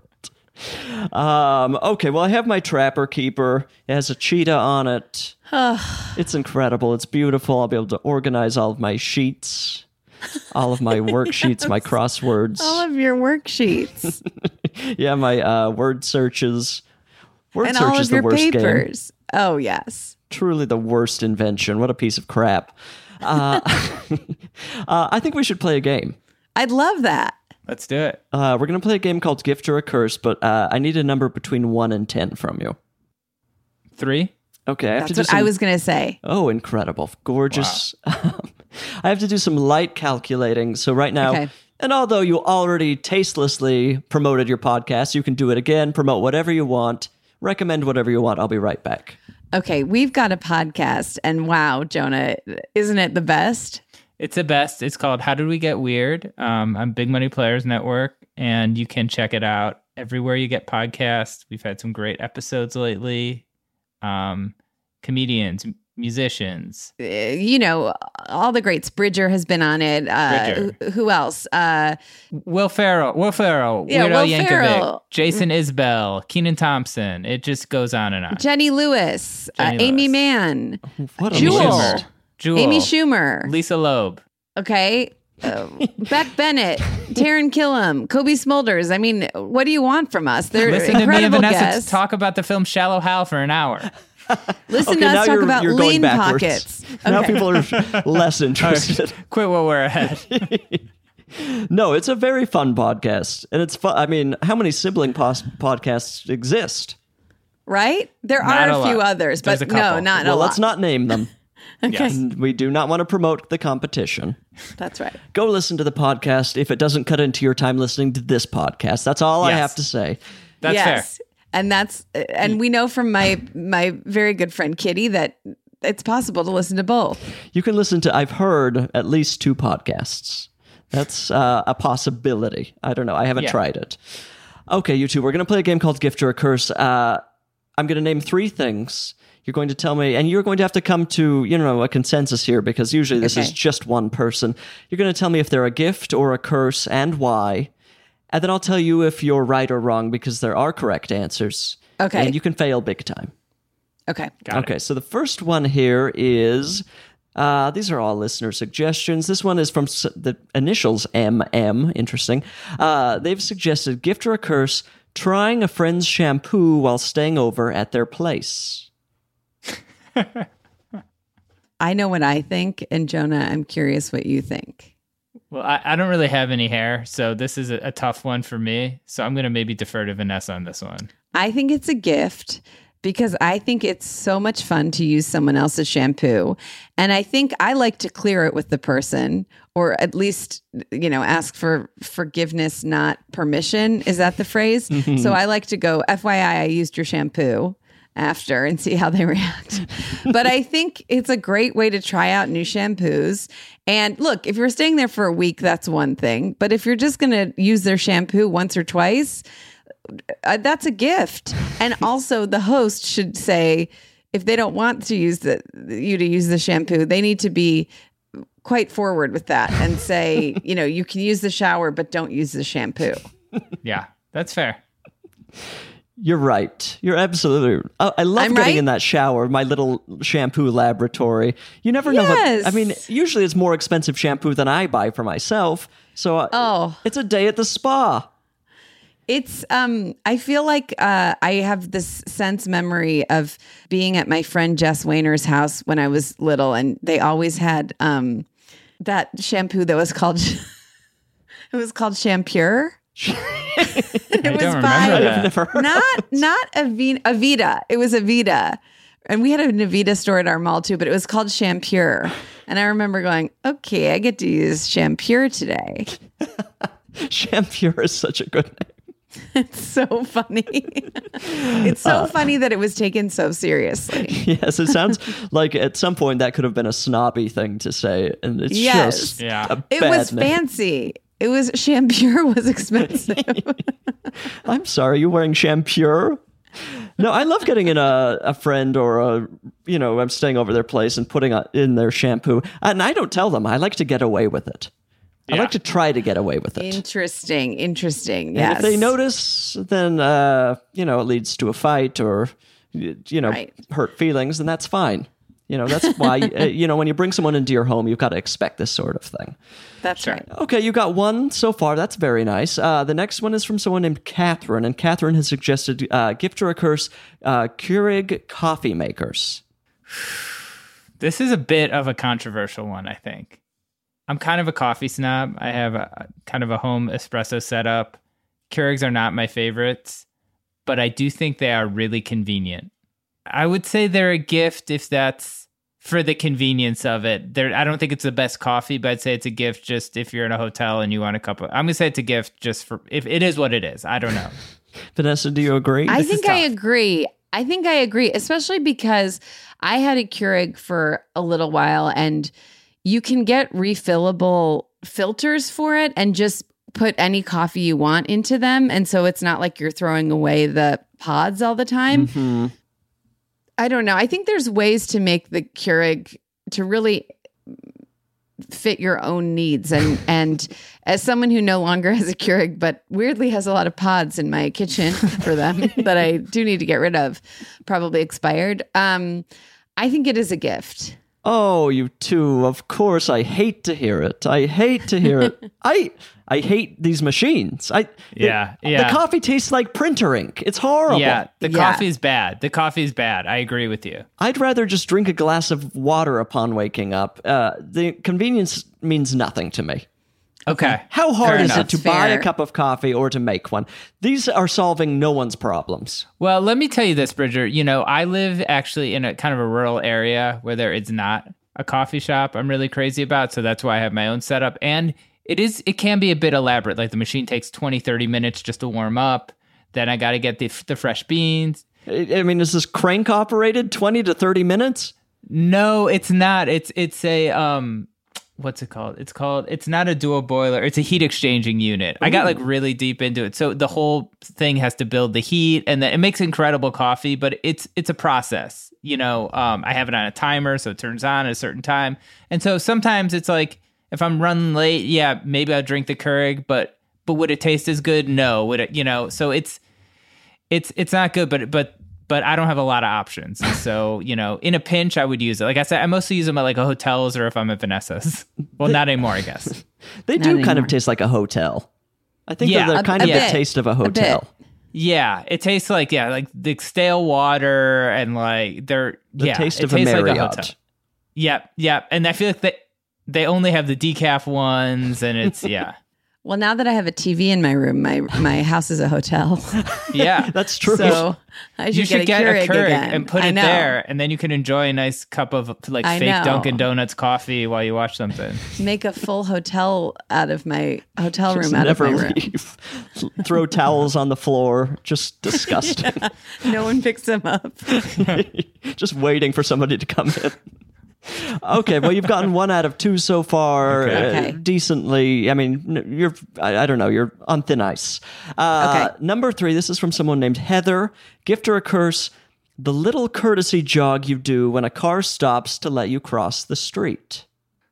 Um, okay, well, I have my Trapper Keeper. It has a cheetah on it. It's incredible. It's beautiful. I'll be able to organize all of my sheets, all of my worksheets, my crosswords. All of your worksheets Yeah, my uh, word searches. Word and search all is of the your worst game. papers. Oh yes. Truly the worst invention. What a piece of crap. Uh, uh, I think we should play a game. I'd love that. Let's do it. Uh, we're going to play a game called Gift or a Curse, but uh, I need a number between one and ten from you. Three. Okay, I have That's to do what some... I was going to say. Oh, incredible. Gorgeous. I have to do some light calculating. So right now, Okay. and although you already tastelessly promoted your podcast, you can do it again, promote whatever you want, recommend whatever you want. I'll be right back. Okay, we've got a podcast, and wow, Jonah, isn't it the best? It's the best. It's called How Did We Get Weird? Um, I'm Big Money Players Network, and you can check it out everywhere you get podcasts. We've had some great episodes lately. Um, comedians, m- musicians. Uh, you know, all the greats. Bridger has been on it. Uh, Bridger. who, who else? Uh, Will Ferrell, Will Ferrell, Yeah, Weird Will Al Yankovic, Ferrell. Jason Isbell, Keenan Thompson. It just goes on and on. Jenny Lewis, Jenny uh, Amy Lewis. Mann, What a Jewel. list. Jewel, Amy Schumer. Lisa Loeb. Okay. uh, Beck Bennett, Taran Killam, Kobe Smulders. I mean, what do you want from us? They're Listen to me and incredible Vanessa guests. talk about the film Shallow Hal for an hour. Listen Okay, to now us talk you're- about you're going lean backwards. pockets. Now Okay. people are less interested. Quit while we're ahead. No, it's a very fun podcast, and it's fun. I mean, how many sibling pos- podcasts exist? Right? There Not are a a few lot. others, There's but a no, couple. not Well, a lot. let's not name them. Yes. And we do not want to promote the competition. That's right. Go listen to the podcast if it doesn't cut into your time listening to this podcast. That's all I Yes. have to say. That's yes. fair. And that's and we know from my my very good friend Kitty that it's possible to listen to both. You can listen to, I've heard, at least two podcasts. That's uh, a possibility. I don't know. I haven't Yeah. tried it. Okay, you two, we're going to play a game called Gift or a Curse. Uh, I'm going to name three things. You're going to tell me, and you're going to have to come to, you know, a consensus here, because usually this Okay. is just one person. You're going to tell me if they're a gift or a curse and why. And then I'll tell you if you're right or wrong, because there are correct answers. Okay. And you can fail big time. Okay. Okay, so the first one here is, uh, these are all listener suggestions. This one is from s- the initials M M, interesting. Uh, they've suggested gift or a curse, trying a friend's shampoo while staying over at their place. I know what I think, and Jonah, I'm curious what you think. Well, I, I don't really have any hair, so this is a, a tough one for me. So I'm going to maybe defer to Vanessa on this one. I think it's a gift because I think it's so much fun to use someone else's shampoo. And I think I like to clear it with the person, or at least, you know, ask for forgiveness, not permission. Is that the phrase? So I like to go, F Y I, I used your shampoo after, and see how they react. But I think it's a great way to try out new shampoos. And look, if you're staying there for a week, that's one thing. But if you're just going to use their shampoo once or twice, uh, that's a gift. And also the host should say, if they don't want to use the you to use the shampoo, they need to be quite forward with that and say, you know, you can use the shower, but don't use the shampoo. Yeah, that's fair. You're right. You're absolutely. I, I love I'm getting right? in that shower, my little shampoo laboratory. You never know. Yes. What, I mean, usually it's more expensive shampoo than I buy for myself. So uh, Oh. it's a day at the spa. It's um I feel like uh I have this sense memory of being at my friend Jess Wayner's house when I was little, and they always had um that shampoo that was called it was called Shampure. I was don't by- remember I've that. never heard. Not not Avita, Avita. It was Avita. And we had an Avita store at our mall too, but it was called Shampure. And I remember going, okay, I get to use Shampure today. Shampure is such a good name. It's so funny. It's so funny that it was taken so seriously. Yes, it sounds like at some point that could have been a snobby thing to say, and it's Yes. just Yeah. a It bad was name. fancy. It was Shampure was expensive. I'm sorry, you're wearing Shampure? No, I love getting in a, a friend or a, you know, I'm staying over their place and putting a, in their shampoo. And I don't tell them. I like to get away with it. I Yeah. like to try to get away with it. Interesting. Interesting. And Yes. if they notice, then, uh, you know, it leads to a fight or, y- you know, Right. hurt feelings, then that's fine. You know, that's why, uh, you know, when you bring someone into your home, you've got to expect this sort of thing. That's right. Okay, you got one so far. That's very nice. Uh, the next one is from someone named Catherine, and Catherine has suggested uh, gift or a curse, uh, Keurig coffee makers. This is a bit of a controversial one, I think. I'm kind of a coffee snob. I have a kind of a home espresso setup. Keurigs are not my favorites, but I do think they are really convenient. I would say they're a gift if that's for the convenience of it. They're, I don't think it's the best coffee, but I'd say it's a gift just if you're in a hotel and you want a cup of... I'm going to say it's a gift just for... If it is what it is. I don't know. Vanessa, do you agree? I This is think I tough. agree. I think I agree, especially because I had a Keurig for a little while, and you can get refillable filters for it and just put any coffee you want into them. And so it's not like you're throwing away the pods all the time. Hmm. I don't know. I think there's ways to make the Keurig to really fit your own needs. And and as someone who no longer has a Keurig, but weirdly has a lot of pods in my kitchen for them that I do need to get rid of, probably expired. Um, I think it is a gift. Oh, you two. Of course, I hate to hear it. I hate to hear it. I I hate these machines. I Yeah, the, yeah. The coffee tastes like printer ink. It's horrible. Yeah, the Yeah. coffee is bad. The coffee is bad. I agree with you. I'd rather just drink a glass of water upon waking up. Uh, the convenience means nothing to me. Okay. How hard Fair is enough. it to That's buy a fair. cup of coffee or to make one? These are solving no one's problems. Well, let me tell you this, Bridger. You know, I live actually in a kind of a rural area where there is not a coffee shop I'm really crazy about. So that's why I have my own setup. And it is, it can be a bit elaborate. Like the machine takes twenty, thirty minutes just to warm up. Then I got to get the, the fresh beans. I I mean, is this crank operated twenty to thirty minutes? No, it's not. It's, it's a, um, what's it called? It's called, it's not a dual boiler. It's a heat exchanging unit. I got like really deep into it. So the whole thing has to build the heat and then it makes incredible coffee, but it's, it's a process. You know, um, I have it on a timer, so it turns on at a certain time. And so sometimes it's like, if I'm running late, yeah, maybe I'll drink the Keurig, but, but would it taste as good? No. Would it, you know, so it's, it's, it's not good, but, but, but I don't have a lot of options. So, you know, in a pinch, I would use it. Like I said, I mostly use them at like a hotels or if I'm at Vanessa's. Well, not anymore, I guess. They Not do kind anymore. of taste like a hotel. I think Yeah, they're, they're a- kind a of the bit. taste of a A bit. hotel. Yeah, it tastes like, yeah, like the stale water and like they're, The yeah, taste it of a tastes like Marriott. hotel. Yep, yep. And I feel like they, they only have the decaf ones and it's, yeah. Well, now that I have a T V in my room, my my house is a hotel. Yeah. That's true. So I should, You should get, get a a Keurig, Keurig again. and put I it know. there, and then you can enjoy a nice cup of like I fake know. Dunkin' Donuts coffee while you watch something. Make a full hotel out of my hotel room Just out never of my room. leave. Throw towels on the floor. Just disgusting. No one picks them up. Just waiting for somebody to come in. Okay, well, you've gotten one out of two so far. Okay. uh, Okay. decently. I mean, n- you're, I, I don't know, you're on thin ice. Uh, Okay. Number three, this is from someone named Heather. Gift or a curse, the little courtesy jog you do when a car stops to let you cross the street.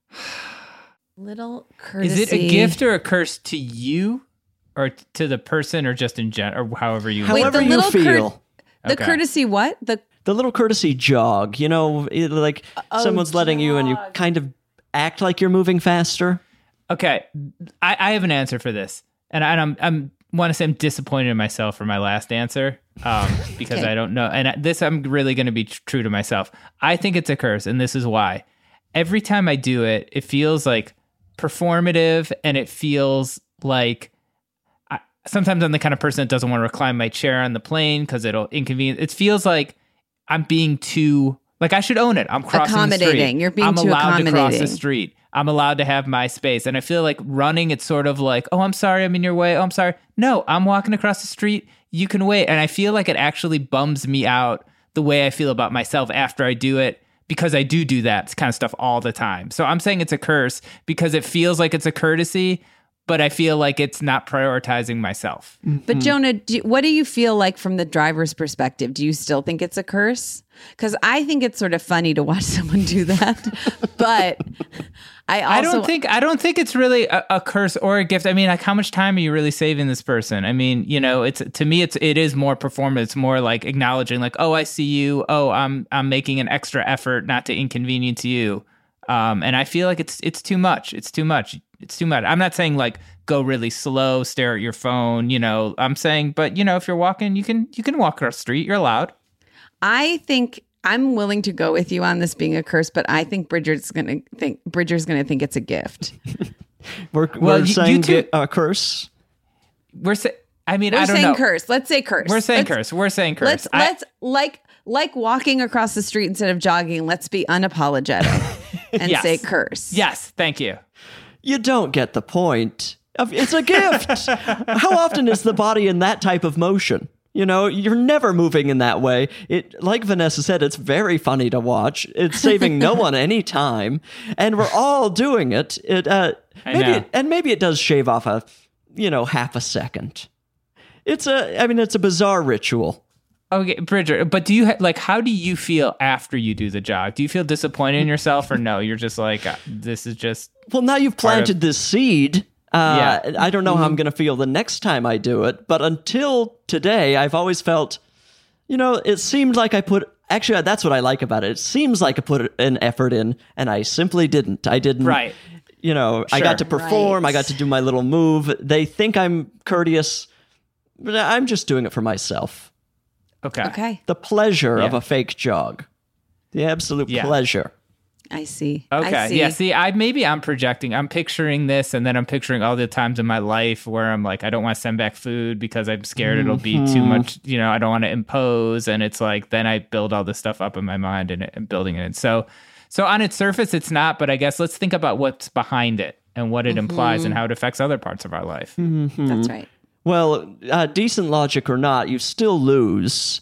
Little courtesy. Is it a gift or a curse to you or t- to the person or just in general, or however you Wait, However the you little cur- feel. The Okay. courtesy what? The The little courtesy jog, you know, it- like Oh, someone's letting you and you kind of act like you're moving faster. Okay, I, I have an answer for this, and, I, and I'm I'm want to say I'm disappointed in myself for my last answer um, because Okay. I don't know, and I- this I'm really going to be tr- true to myself. I think it's a curse, and this is why. Every time I do it, it feels like performative, and it feels like I, sometimes I'm the kind of person that doesn't want to recline my chair on the plane because it'll inconvenience. It feels like I'm being too like I should own it. I'm crossing the street. Accommodating. You're being I'm too allowed to cross the accommodating. street. I'm allowed to have my space. And I feel like running, it's sort of like, oh, I'm sorry, I'm in your way. Oh, I'm sorry. No, I'm walking across the street. You can wait. And I feel like it actually bums me out the way I feel about myself after I do it because I do do that kind of stuff all the time. So I'm saying it's a curse because it feels like it's a courtesy, but I feel like it's not prioritizing myself. But Jonah, do, what do you feel like from the driver's perspective? Do you still think it's a curse? Because I think it's sort of funny to watch someone do that, but I also I don't think I don't think it's really a, a curse or a gift. I mean, like, how much time are you really saving this person? I mean, you know, it's to me, it's it is more performance. It's more like acknowledging, like, oh, I see you. Oh, I'm I'm making an extra effort not to inconvenience you. Um, and I feel like it's it's too much. It's too much. It's too much. I'm not saying like go really slow, stare at your phone. You know, I'm saying, but you know, if you're walking, you can you can walk across the street. You're allowed. I think I'm willing to go with you on this being a curse, but I think Bridger's going to think Bridger's going to think it's a gift. We're, Well, we're you- saying you two- ge- uh, curse. We're say, I mean, We're I don't saying know. curse. Let's say curse. We're saying Let's- curse. We're saying curse. Let's I- let's like like walking across the street instead of jogging. Let's be unapologetic and Yes. say curse. Yes, thank you. You don't get the point. It's a gift. How often is the body in that type of motion? You know, you're never moving in that way. It, like Vanessa said, it's very funny to watch. It's saving no one any time, and we're all doing it. It, uh, I maybe, know. it, and maybe it does shave off a, you know, half a second. It's a, I mean, it's a bizarre ritual. Okay, Bridger, but do you ha- like? How do you feel after you do the jog? Do you feel disappointed in yourself, or no? You're just like, uh, this is just Well, now you've Part of- planted this seed. Uh, Yeah. I don't know how I'm going to feel the next time I do it, but until today, I've always felt, you know, it seemed like I put actually, that's what I like about it. It seems like I put an effort in, and I simply didn't. I didn't. Right. You know, I Sure. got to perform. Right. I got to do my little move. They think I'm courteous, but I'm just doing it for myself. Okay. Okay. The pleasure of Yeah. a fake jog. The absolute Yeah. pleasure. I see. Okay. I see. Yeah. See, I maybe I'm projecting. I'm picturing this, and then I'm picturing all the times in my life where I'm like, I don't want to send back food because I'm scared it'll be too much. You know, I don't want to impose, and it's like then I build all this stuff up in my mind and, and building it. And so, so on its surface, it's not. But I guess let's think about what's behind it and what it implies and how it affects other parts of our life. That's right. Well, uh, decent logic or not, you still lose.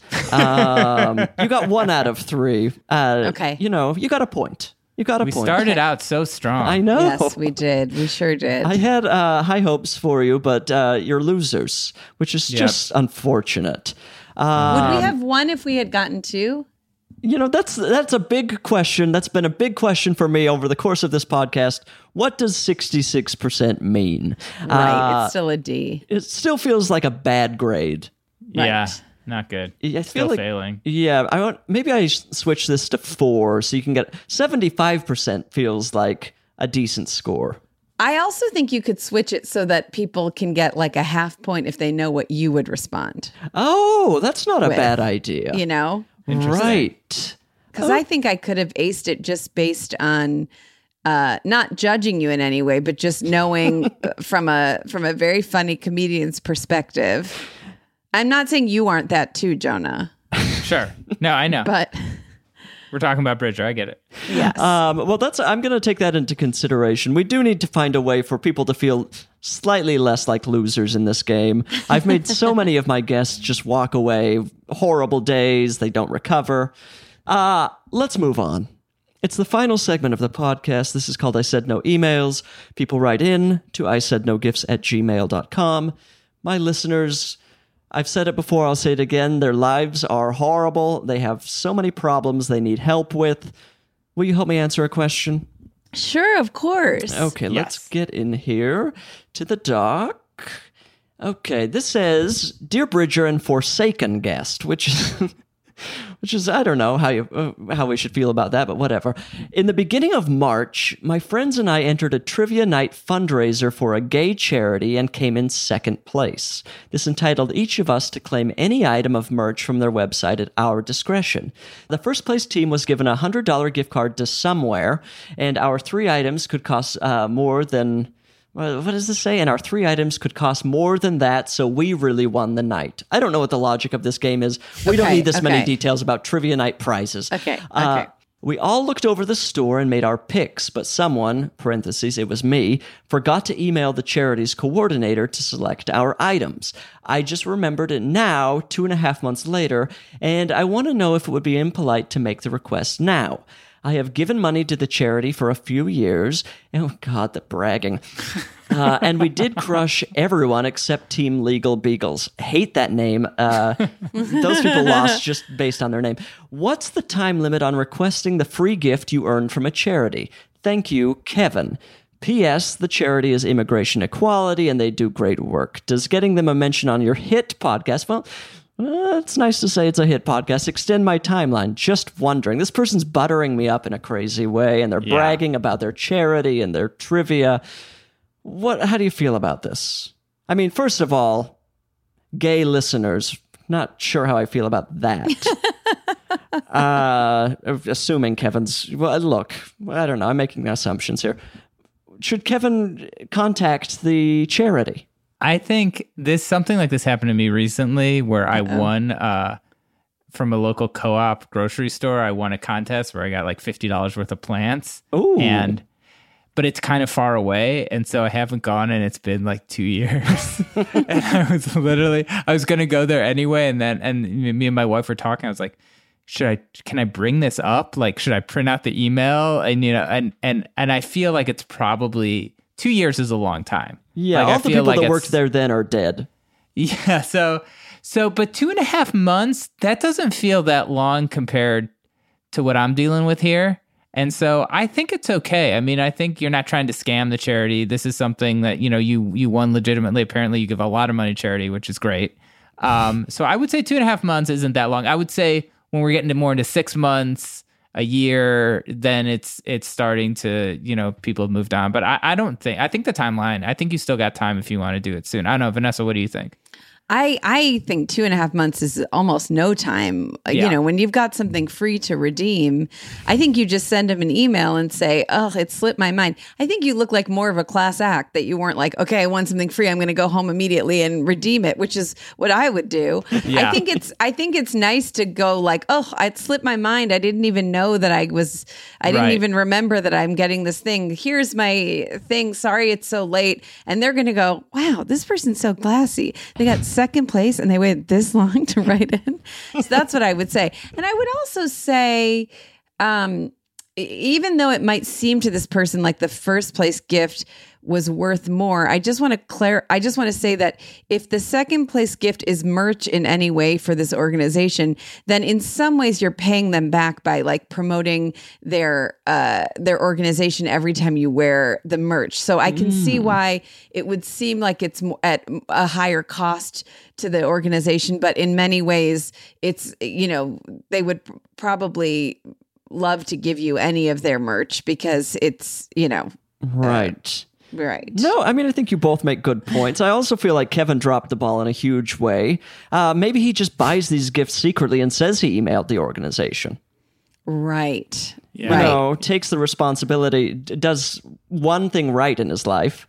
Um, you got one out of three. Uh, Okay. You know, you got a point. You got a We point. started out so strong. I know. Yes, we did. We sure did. I had uh, high hopes for you, but uh, you're losers, which is Yep. just unfortunate. Would Uh, we have won if we had gotten two? you know, that's that's a big question. That's been a big question for me over the course of this podcast. What does sixty-six percent mean? Right. Uh, it's still a D. it still feels like a bad grade. Yeah. Right. Not good. I feel Still like, failing. Yeah, I want maybe I s- switch this to four so you can get seventy-five percent feels like a decent score. I also think you could switch it so that people can get like a half point if they know what you would respond, Oh, that's not a With, bad idea. you know? Right. Because I think I could have aced it just based on uh, not judging you in any way, but just knowing from a from a very funny comedian's perspective. I'm not saying you aren't that too, Jonah, Sure. No, I know. but We're talking about Bridger. I get it. yes. Um, well, that's I'm going to take that into consideration. We do need to find a way for people to feel slightly less like losers in this game. I've made so many of my guests just walk away, horrible days, they don't recover. Uh, let's move on. It's the final segment of the podcast. This is called I Said No Emails. People write in to I said no gifts at gmail dot com. My listeners, I've said it before, I'll say it again. Their lives are horrible. They have so many problems they need help with. Will you help me answer a question? Sure, of course. Okay, Yes. let's get in here to the doc. Okay, this says, Dear Bridger and Forsaken Guest, which is... Which is, I don't know how you uh, how we should feel about that, but whatever. In the beginning of March, my friends and I entered a trivia night fundraiser for a gay charity and came in second place. This entitled each of us to claim any item of merch from their website at our discretion. The first place team was given a one hundred dollars gift card to Somewhere, and our three items could cost uh, more than... What does this say? And our three items could cost more than that, so we really won the night. I don't know what the logic of this game is. We don't Okay, need this many okay. details about trivia night prizes. Okay, Uh, okay. we all looked over the store and made our picks, but someone, parentheses, it was me, forgot to email the charity's coordinator to select our items. I just remembered it now, two and a half months later, and I want to know if it would be impolite to make the request now. I have given money to the charity for a few years. Oh, God, the bragging. Uh, and we did crush everyone except Team Legal Beagles. Hate that name. Uh, those people lost just based on their name. What's the time limit on requesting the free gift you earned from a charity? Thank you, Kevin. P S. The charity is Immigration Equality, and they do great work. Does getting them a mention on your hit podcast? Well... Uh, it's nice to say it's a hit podcast. Extend my timeline. Just wondering. This person's buttering me up in a crazy way, and they're Yeah. bragging about their charity and their trivia. What? How do you feel about this? I mean, first of all, gay listeners, not sure how I feel about that. uh, assuming Kevin's... Well, look, I don't know. I'm making assumptions here. Should Kevin contact the charity? I think this something like this happened to me recently where I won uh, from a local co-op grocery store. I won a contest where I got like fifty dollars worth of plants. Ooh. And but it's kind of far away, and so I haven't gone, and it's been like two years. And I was literally I was going to go there anyway, and then and me and my wife were talking. I was like, should I can I bring this up? Like, should I print out the email? And you know, and and and I feel like it's probably two years is a long time. Yeah, Like, I all the feel people like that it's- worked there then are dead. Yeah, so so but two and a half months, that doesn't feel that long compared to what I'm dealing with here. And so I think it's okay. I mean, I think you're not trying to scam the charity. This is something that, you know, you you won legitimately. Apparently you give a lot of money to charity, which is great. Um, so I would say two and a half months isn't that long. I would say when we're getting to more into six months, a year, then it's it's starting to, you know, people have moved on. But I, I don't think, I think the timeline, I think you still got time if you want to do it soon. I don't know, Vanessa, what do you think? I, I think two and a half months is almost no time. Uh, Yeah. You know, when you've got something free to redeem, I think you just send them an email and say, oh, it slipped my mind. I think you look like more of a class act that you weren't like, okay, I want something free. I'm going to go home immediately and redeem it, which is what I would do. Yeah. I think it's, I think it's nice to go like, oh, it slipped my mind. I didn't even know that I was, I didn't Right. even remember that I'm getting this thing. Here's my thing. Sorry, it's so late. And they're going to go, wow, this person's so classy. They got second place and they waited this long to write in. So that's what I would say. And I would also say, um, e- even though it might seem to this person like the first place gift was worth more, I just want to clar- I just want to say that if the second place gift is merch in any way for this organization, then in some ways you're paying them back by like promoting their uh, their organization every time you wear the merch. So I can see why it would seem like it's mo- at a higher cost to the organization, but in many ways it's, you know, they would pr- probably love to give you any of their merch because it's, you know, Right. right. No, I mean, I think you both make good points. I also feel like Kevin dropped the ball in a huge way. Uh, maybe he just buys these gifts secretly and says he emailed the organization. Right. Yeah. You Right. know, takes the responsibility, d- does one thing right in his life,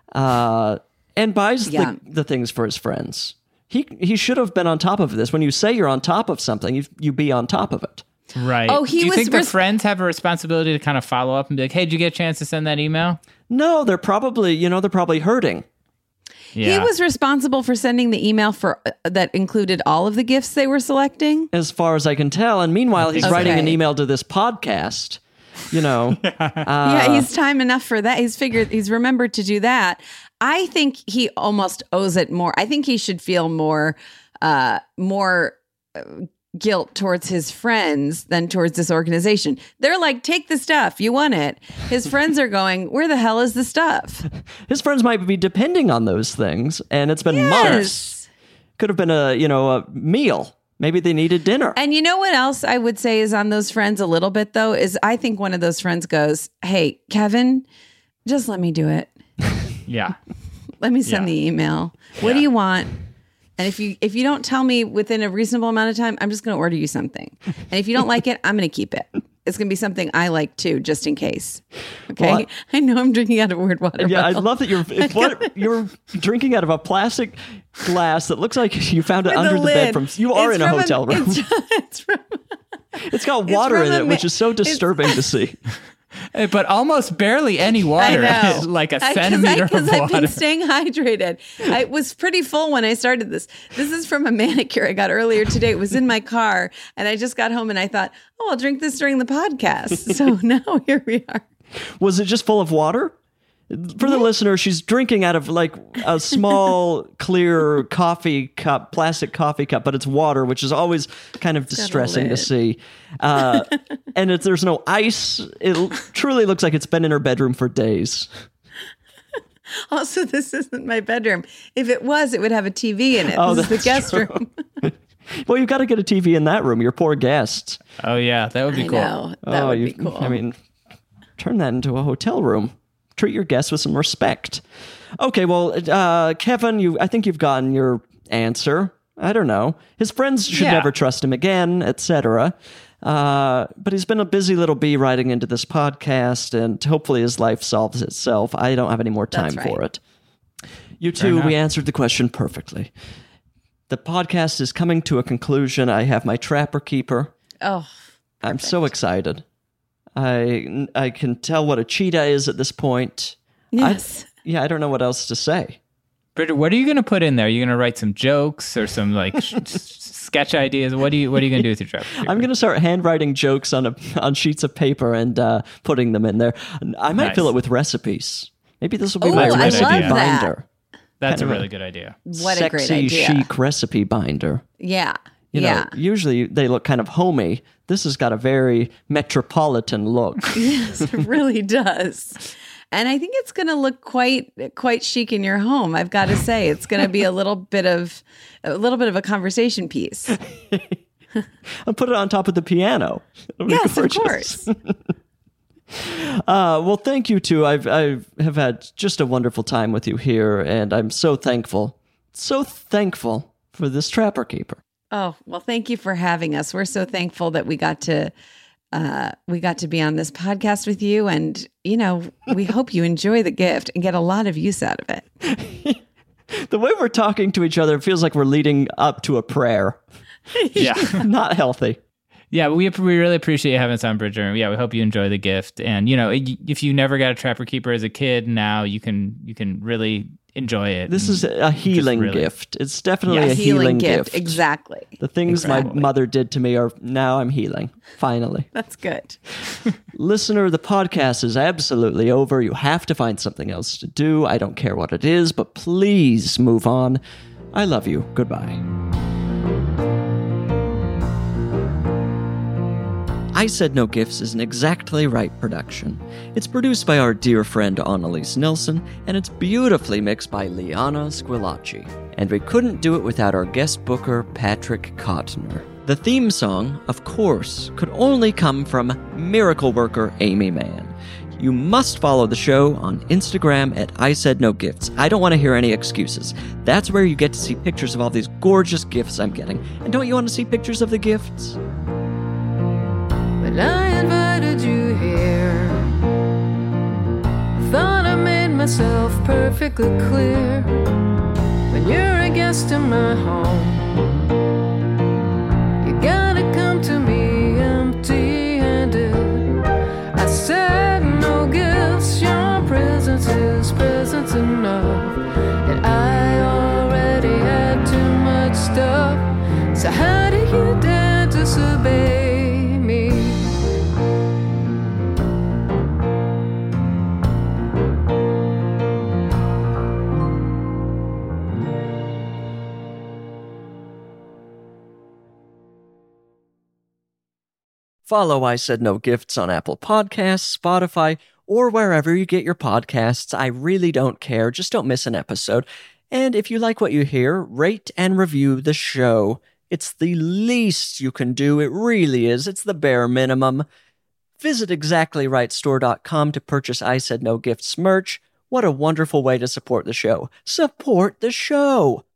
uh, and buys Yeah. the, the things for his friends. He he should have been on top of this. When you say you're on top of something, you you be on top of it. Right. Oh, he do you was think the res- friends have a responsibility to kind of follow up and be like, hey, did you get a chance to send that email? No, they're probably, you know, they're probably hurting. Yeah. He was responsible for sending the email for uh, that included all of the gifts they were selecting. As far as I can tell. And meanwhile, he's Okay. writing an email to this podcast. You know, yeah, he's time enough for that. He's figured he's remembered to do that. I think he almost owes it more. I think he should feel more uh more uh, guilt towards his friends than towards this organization. They're like, take the stuff, you want it. His friends are going, where the hell is the stuff? his friends might be depending on those things, and it's been months. Yes. Could have been a, you know, a meal. Maybe they needed dinner. And you know what else I would say is on those friends a little bit though, is I think one of those friends goes, hey, Kevin, just let me do it. Yeah. Let me send Yeah. the email. What do Yeah. you want? And if you if you don't tell me within a reasonable amount of time, I'm just going to order you something. And if you don't like it, I'm going to keep it. It's going to be something I like too, just in case. Okay. Well, I know I'm drinking out of word water. Yeah, I bottle. love that you're if what, you're drinking out of a plastic glass that looks like you found it With under a the bed lid. from. You are It's in a from hotel room. It's, it's from. it's got water from in a it, ma- which is so it's- disturbing to see. Eh, But almost barely any I water. know. Like a I- 'cause I- centimeter 'cause of I've water. been staying hydrated. I was pretty full when I started this. This is from a manicure I got earlier today. It was in my car, and I just got home and I thought, oh, I'll drink this during the podcast. So now here we are. Was it just full of water? For the listener, she's drinking out of like a small, clear coffee cup, plastic coffee cup, but it's water, which is always kind of distressing to lid. see. Uh, and if there's no ice, it l- truly looks like it's been in her bedroom for days. Also, this isn't my bedroom. If it was, it would have a T V in it. Oh, This is the that's guest true. room. Well, you've got to get a T V in that room. Your poor guests. Oh, yeah. That would be I cool. know. That oh, would you, be cool. I mean, turn that into a hotel room. Treat your guests with some respect. Okay, well, uh, Kevin, you, I think you've gotten your answer. I don't know. His friends should Yeah. never trust him again, et cetera. Uh, but he's been a busy little bee writing into this podcast, and hopefully his life solves itself. I don't have any more time That's for right. it. You two, enough. we answered the question perfectly. The podcast is coming to a conclusion. I have my trapper keeper. Oh, I'm so excited. I I can tell what a cheetah is at this point. yes. I, yeah, I don't know what else to say. Bridget, what are you going to put in there? Are you going to write some jokes or some like sh- sketch ideas? What do you What are you going to do with your trap? I'm going to start handwriting jokes on a on sheets of paper and uh, putting them in there. I might Nice. fill it with recipes. Maybe this will be Oh, my I recipe love that. binder. That's a kind of really good idea. What Sexy, a great idea. chic recipe binder. Yeah. You yeah. know, usually they look kind of homey. This has got a very metropolitan look. Yes, it really does. And I think it's going to look quite quite chic in your home. I've got to say, it's going to be a little bit of a little bit of a conversation piece. I'll put it on top of the piano. It'll be Yes, of gorgeous. course. Uh, well, thank you too. I've I have had just a wonderful time with you here, and I'm so thankful, so thankful for this Trapper Keeper. Oh, well, thank you for having us. We're so thankful that we got to uh, we got to be on this podcast with you, and you know, we hope you enjoy the gift and get a lot of use out of it. The way we're talking to each other, it feels like we're leading up to a prayer. Yeah. Not healthy. Yeah, we we really appreciate you having us on, Bridger. Yeah, we hope you enjoy the gift. And you know, if you never got a Trapper Keeper as a kid, now you can you can really enjoy it. This is a healing really- gift. It's definitely Yeah, a healing, gift. Exactly. The things my Exactly. mother did to me are now I'm healing. Finally. That's good. Listener, the podcast is absolutely over. You have to find something else to do. I don't care what it is, but please move on. I love you. Goodbye. I Said No Gifts is an Exactly Right production. It's produced by our dear friend Annalise Nilsson, and it's beautifully mixed by Liana Squilacci. And we couldn't do it without our guest booker, Patrick Kottner. The theme song, of course, could only come from miracle worker Amy Mann. You must follow the show on Instagram at I Said No Gifts. I don't want to hear any excuses. That's where you get to see pictures of all these gorgeous gifts I'm getting. And don't you want to see pictures of the gifts? When I invited you here, thought I made myself perfectly clear. When you're a guest in my home, you gotta come to me empty-handed. I said no gifts, your presence is presence enough. And I already had too much stuff, so how do you dare disobey? Follow I Said No Gifts on Apple Podcasts, Spotify, or wherever you get your podcasts. I really don't care. Just don't miss an episode. And if you like what you hear, rate and review the show. It's the least you can do. It really is. It's the bare minimum. Visit exactly right store dot com to purchase I Said No Gifts merch. What a wonderful way to support the show. Support the show!